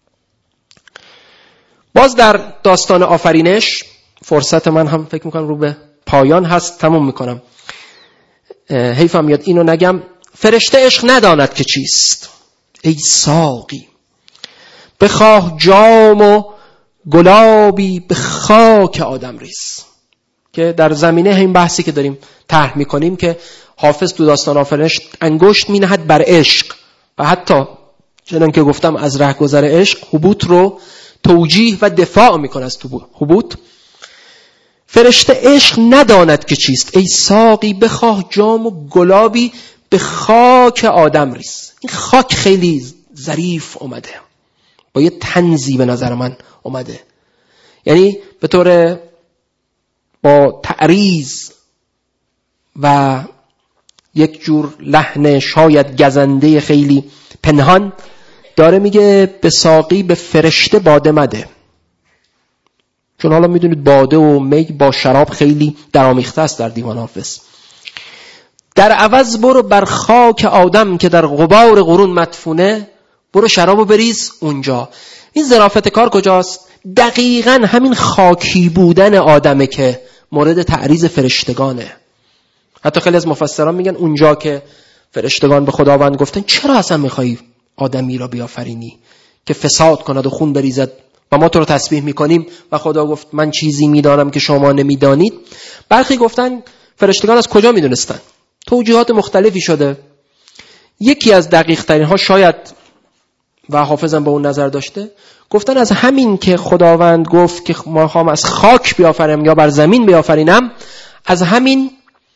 باز در داستان آفرینش فرصت من هم فکر میکنم رو به پایان هست، تموم میکنم. حیفم میاد اینو نگم. فرشته عشق نداند که چیست ای ساقی، بخواه جام و گلابی به خاک آدم ریز. که در زمینه این بحثی که داریم طرح میکنیم که حافظ تو داستان آفرینش انگشت مینهد بر عشق و حتی چنان که گفتم از رهگذر عشق حبوط رو توجیه و دفاع میکنه از تو حبوط. فرشته عشق نداند که چیست ای ساقی، بخواه جام و گلابی به خاک آدم ریز. این خاک خیلی ظریف اومده، با یه طنزی به نظر من اومده، یعنی به طور با تعریض و یک جور لحن شاید گزنده خیلی پنهان داره میگه به ساقی به فرشته باده مده. چون حالا میدونید باده و می با شراب خیلی درآمیخته است در دیوان حافظ. در عوض برو بر خاک آدم که در غبار قرون مدفونه، برو شرابو بریز اونجا. این ظرافت کار کجاست؟ دقیقاً همین خاکی بودن آدمه که مورد تعریض فرشتگانه. حتی خیلی از مفسران میگن اونجا که فرشتگان به خداوند گفتن چرا اصلا میخوایی آدمی را بیافرینی که فساد کند و خون بریزد و ما تو رو تسبیح میکنیم، و خدا گفت من چیزی میدانم که شما نمیدانید. برخی گفتن فرشتگان از کجا میدونستن؟ توجیهات مختلفی شده. یکی از دقیق ترین ها شاید و حافظم به اون نظر داشته، گفتن از همین که خداوند گفت که ما خواهم از خاک بیافرینم یا بر زمین بیافرینم، از همین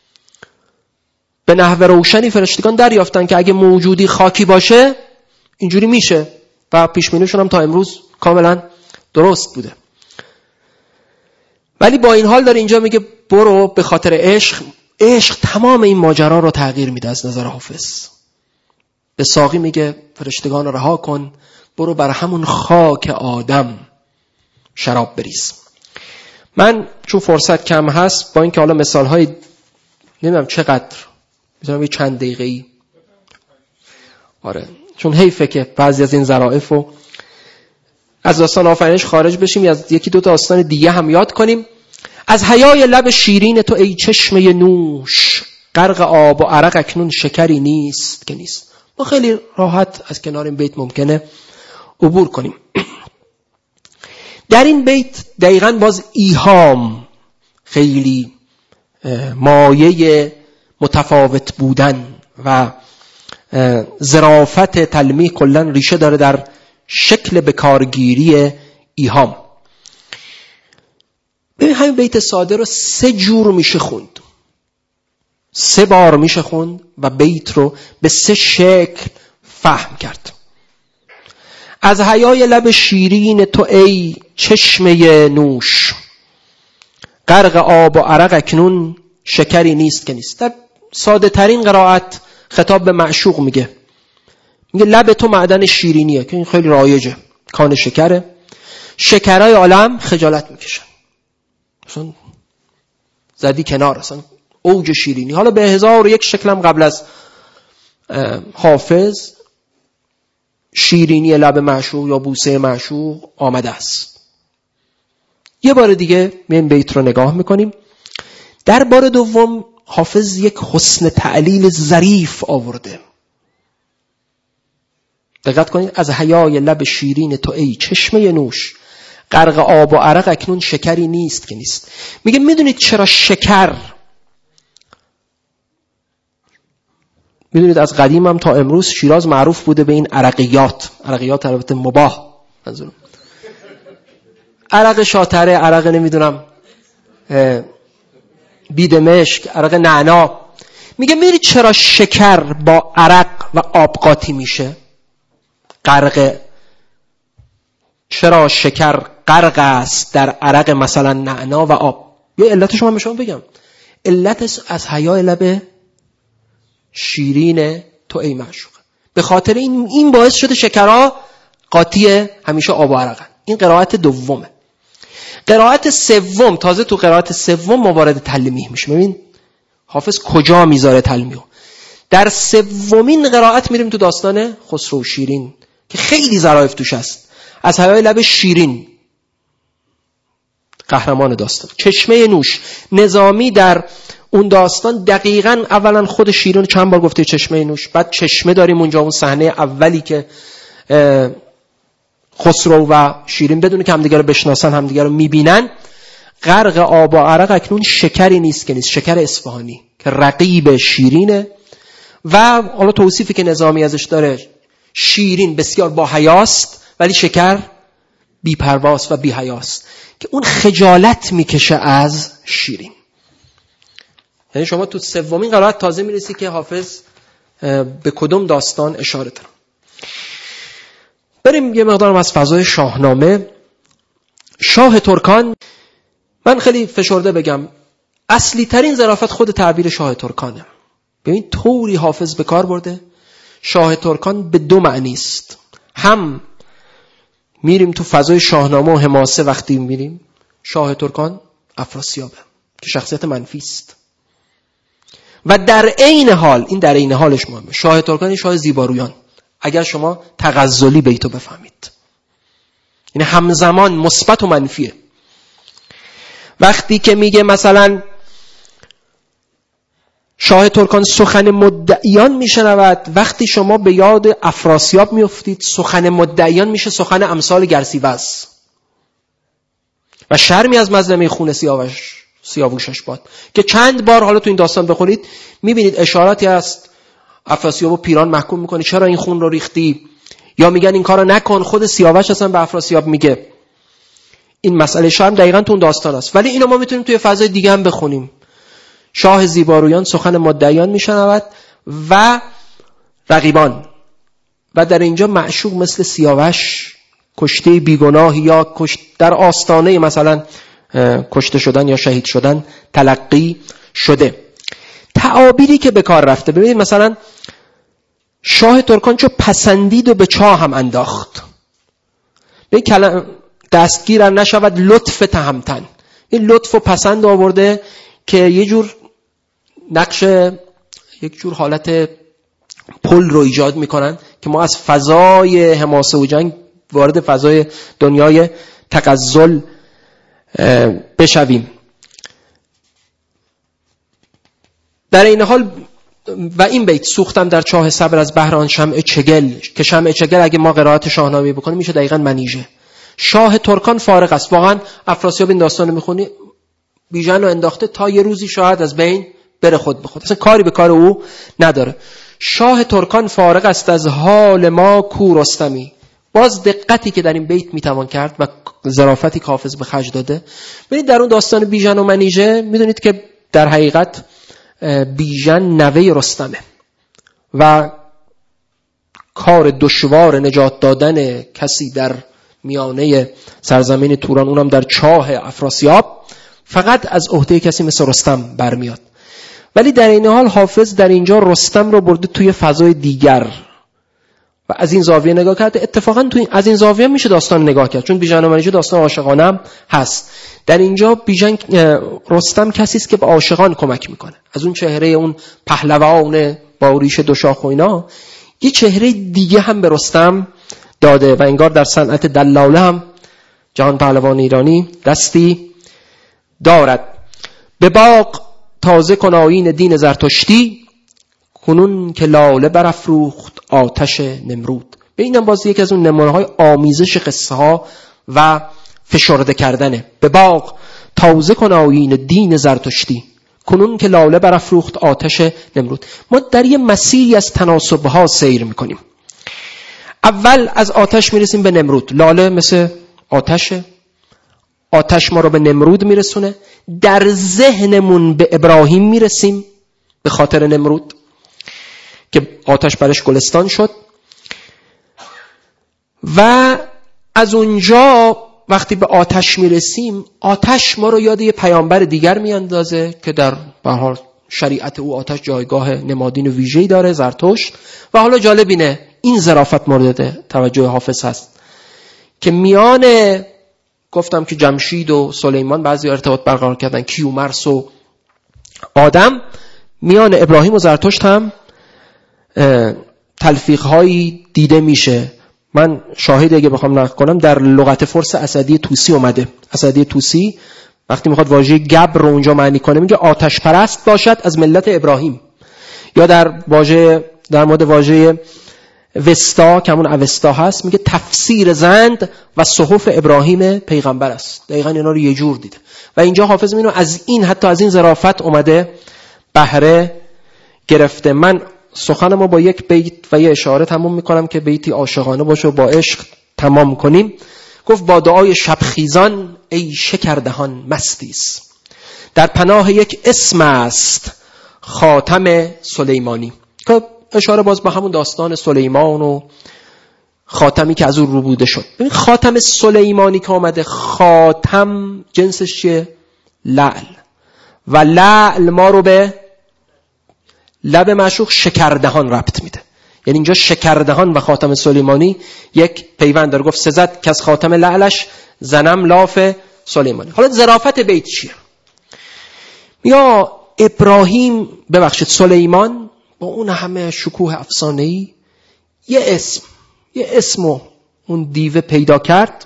به نحو روشنی فرشتگان دریافتن که اگه موجودی خاکی باشه اینجوری میشه و پیش‌بینیشون هم تا امروز کاملا درست بوده. ولی با این حال داره اینجا میگه برو به خاطر عشق. عشق تمام این ماجرا رو تغییر میده از نظر حافظ. به ساقی میگه فرشتگان رو رها کن، برو بر همون خاک آدم شراب بریز. من چون فرصت کم هست با اینکه حالا مثالهای نمیدونم چقدر میذارم یه چند دقیقه‌ای، آره چون حیفه که بعضی از این ظرافت رو از داستان آفرینش خارج بشیم، یا از یکی دو تا داستان دیگه هم یاد کنیم. از حیای لب شیرین تو ای چشمه نوش، غرق آب و عرق اکنون شکری نیست که نیست. ما خیلی راحت از کنار این بیت ممکنه عبور کنیم. در این بیت دقیقاً باز ایهام خیلی مایه متفاوت بودن و ظرافت تلمیح کلا ریشه داره در شکل بکارگیری ایهام. ببین همین بیت ساده رو سه جور میشه خوند، سه بار میشه خوند و بیت رو به سه شکل فهم کرد. از حیای لب شیرین تو ای چشمه نوش، غرق آب و عرق اکنون شکری نیست که نیست. در ساده ترین قرائت خطاب به معشوق میگه میگه لب تو معدن شیرینیه، که این خیلی رایجه، کان شکره. شکرهای عالم خجالت میکشن، اصلا زدی کنار، اصلا اوج شیرینی. حالا به هزار و یک شکلم قبل از حافظ شیرینی لب معشوق یا بوسه معشوق آمده است. یه بار دیگه این بیت رو نگاه میکنیم. در بار دوم حافظ یک حسن تعلیل ظریف آورده. دقت کنید. از حیای لب شیرین تو ای چشمه نوش، غرق آب و عرق اکنون شکری نیست که نیست. میگه میدونید چرا شکر، میدونید از قدیم هم تا امروز شیراز معروف بوده به این عرقیات. عرقیات البته مباح منظورم، عرق شاتره، عرق نمیدونم بیدمشک، عرق نعنا. میگه میدونید چرا شکر با عرق و آب قاطی میشه؟ غرق، چرا شکر غرق است در عرق مثلا نعنا و آب؟ یه علتش من به شما بگم. علتش از حیای لب شیرین تو ای معشوق. به خاطر این این باعث شده شکرها قاطی همیشه آب و عرقن. این قرائت دومه. قرائت سوم، تازه تو قرائت سوم ما وارد تلمیح میشه. ببین حافظ کجا میذاره تلمیح. در سومین قرائت میریم تو داستان خسرو و شیرین که خیلی ظرافت توش هست. از حیای لب شیرین، قهرمان داستان، چشمه نوش. نظامی در اون داستان دقیقاً اولا خود شیرین چند بار گفته چشمه نوش، بعد چشمه داریم اونجا، اون صحنه اولی که خسرو و شیرین بدون که همدیگه رو بشناسن همدیگه رو میبینن. غرق آب و عرق اکنون شکری نیست که نیست، شکر اصفهانی که رقیب شیرینه. و حالا توصیفی که نظامی ازش داره، شیرین بسیار با حیاست ولی شکر بی پرواست و بی حیاست، که اون خجالت میکشه از شیرین. یعنی شما تو سومین قرائت تازه میرسی که حافظ به کدوم داستان اشاره داره. بریم یه مقدارم از فضای شاهنامه. شاه ترکان، من خیلی فشرده بگم اصلی ترین ظرافت خود تعبیر شاه ترکانه. ببین طوری حافظ به کار برده. شاه ترکان به دو معنی است. هم میریم تو فضای شاهنامه و حماسه، وقتی میریم شاه ترکان افراسیابه که شخصیت منفی است، و در عین حال، این در عین حالش مهمه، شاه ترکان شاه زیبارویان. اگر شما تغزلی بیتو بفهمید، یعنی همزمان مثبت و منفیه. وقتی که میگه مثلا شاه ترکان سخن مدعیان میشنود، وقتی شما به یاد افراسیاب میافتید، سخن مدعیان میشه سخن امثال گرسیوز و شرمی از مظلمه خون سیاوش سیاووشش باد، که چند بار حالا تو این داستان بخونید میبینید اشاراتی هست افراسیاب و پیران محکوم میکنه چرا این خون رو ریختی، یا میگن این کارو نکن. خود سیاوش اصلا به افراسیاب میگه. این مسئله شرم دقیقاً تو اون داستان است، ولی اینو ما میتونیم توی فضای دیگه هم بخونیم. شاه زیبارویان سخن مدعیان میشنود و رقیبان، و در اینجا معشوق مثل سیاوش کشته بیگناه یا کشت در آستانه مثلا کشته شدن یا شهید شدن تلقی شده. تعابیری که به کار رفته، ببینید مثلا شاه ترکان چو پسندید و به چاه هم انداخت، به کلمه دستگیر نشود لطف تهمتن. این لطف و پسند آورده که یه جور نقش، یک جور حالت پل رو ایجاد میکنن که ما از فضای حماسه و جنگ وارد فضای دنیای تغزل بشویم. در این حال و این بیت سوختم در چاه صبر از بهر آن شمع چگل، که شمع چگل اگه ما قرائت شاهنامه بکنیم میشه دقیقاً منیژه. شاه ترکان فارغ است. واقعا افراسیاب این داستان رو میخونی بیژن رو انداخته تا یه روزی شاید از بین بره خود به خود، اصلا کاری به کار او نداره. شاه ترکان فارغ است از حال ما کو رستمی. باز دقتی که در این بیت میتوان کرد و ظرافتی که حافظ به خرج داده. ببینید در اون داستان بیژن و منیژه میدونید که در حقیقت بیژن نوه رستمه و کار دشوار نجات دادن کسی در میانه سرزمین توران، اونم در چاه افراسیاب، فقط از عهده کسی مثل رستم برمیاد. ولی در این حال حافظ در اینجا رستم رو برده توی فضای دیگر و از این زاویه نگاه کرده. اتفاقا توی از این زاویه میشه داستان نگاه کرد، چون بیژن و منیژه داستان عاشقانه هم هست. در اینجا بیژن رستم کسی است که به عاشقان کمک میکنه. از اون چهره اون پهلوان با ریش دو شاخ و اینا یه چهره دیگه هم به رستم داده و انگار در صنعت دلاله هم جهان پهلوان ایرانی دستی دارد. به باغ تازه کن آیین دین زرتشتی، کنون که لاله برافروخت آتش نمرود. به اینم باز یکی از اون نمونه‌های آمیزش قصه ها و فشرده کردنه. به باغ تازه کن آیین دین زرتشتی، کنون که لاله برافروخت آتش نمرود. ما در یه مسیری از تناسب‌ها سیر می‌کنیم. اول از آتش میرسیم به نمرود. لاله مثل آتشه، آتش ما رو به نمرود میرسونه. در ذهنمون به ابراهیم میرسیم به خاطر نمرود که آتش برش گلستان شد. و از اونجا وقتی به آتش میرسیم، آتش ما رو یاد یه پیامبر دیگر میاندازه که در به هر حال شریعت او آتش جایگاه نمادین و ویژه‌ای داره، زرتشت. و حالا جالب اینه، این ظرافت مورد توجه حافظ هست که میان، گفتم که جمشید و سلیمان بعضی ارتباط برقرار کردن، کیومرث و آدم، میان ابراهیم و زرتشت هم تلفیق هایی دیده میشه. من شاهد اگه بخوام نقل کنم در لغت فارس اسدی طوسی اومده. اسدی طوسی وقتی میخواد واژه گبر رو اونجا معنی کنه میگه آتش پرست باشد از ملت ابراهیم. یا در واژه در مورد واژه وستا که همون اوستا هست میگه تفسیر زند و صحف ابراهیم پیغمبر است. دقیقاً اینا رو یه جور دیده و اینجا حافظ اینو از این حتی از این ظرافت اومده بهره گرفته. من سخنمو با یک بیت و یه اشاره تموم میکنم که بیتی عاشقانه باشه و با عشق تمام کنیم. گفت با دعای شبخیزان ای شکردهان مستیس، در پناه یک اسم است خاتم سلیمانی. که اشاره باز به همون داستان سلیمان و خاتمی که از اون رو بوده شد. ببین خاتم سلیمانی که آمده، خاتم جنسش چیه؟ لعل. و لعل ما رو به لب معشوق شکردهان ربط میده. یعنی اینجا شکردهان و خاتم سلیمانی یک پیوند داره. گفت سزد که از خاتم لعلش زنم لاف سلیمانی. حالا ظرافت بیت چیه؟ یا ابراهیم ببخشید سلیمان با اون همه شکوه افسانه‌ای یه اسم یه اسمو اون دیوه پیدا کرد،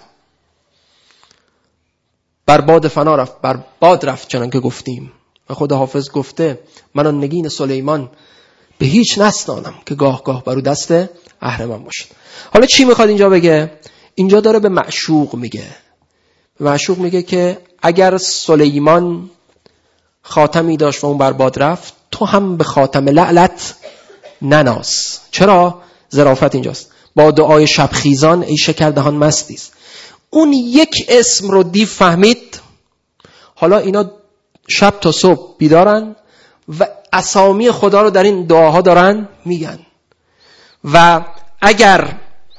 بر باد فنا رفت، بر باد رفت چنان که گفتیم. و خود حافظ گفته من آن نگین سلیمان به هیچ نستانم که گاه گاه برو دست اهرمن باشد. حالا چی میخواد اینجا بگه؟ اینجا داره به معشوق میگه. به معشوق میگه که اگر سلیمان خاتمی داشت و اون بر باد رفت، تو هم به خاتم لعلت نناز. چرا؟ ظرافت اینجاست. با دعای شبخیزان ای شکردهان مستیست. اون یک اسم رو دیو فهمید. حالا اینا شب تا صبح بیدارن و اسامی خدا رو در این دعاها دارن میگن. و اگر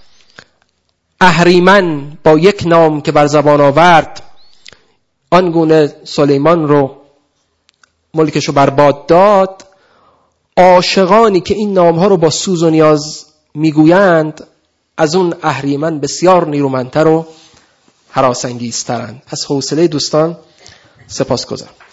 اهریمن با یک نام که بر زبان آورد آنگونه سلیمان رو ملکش رو برباد داد، عاشقانی که این نامها رو با سوز و نیاز میگویند از اون اهریمن بسیار نیرومندتر و هراس‌انگیزترند. از حوصله دوستان سپاسگزارم.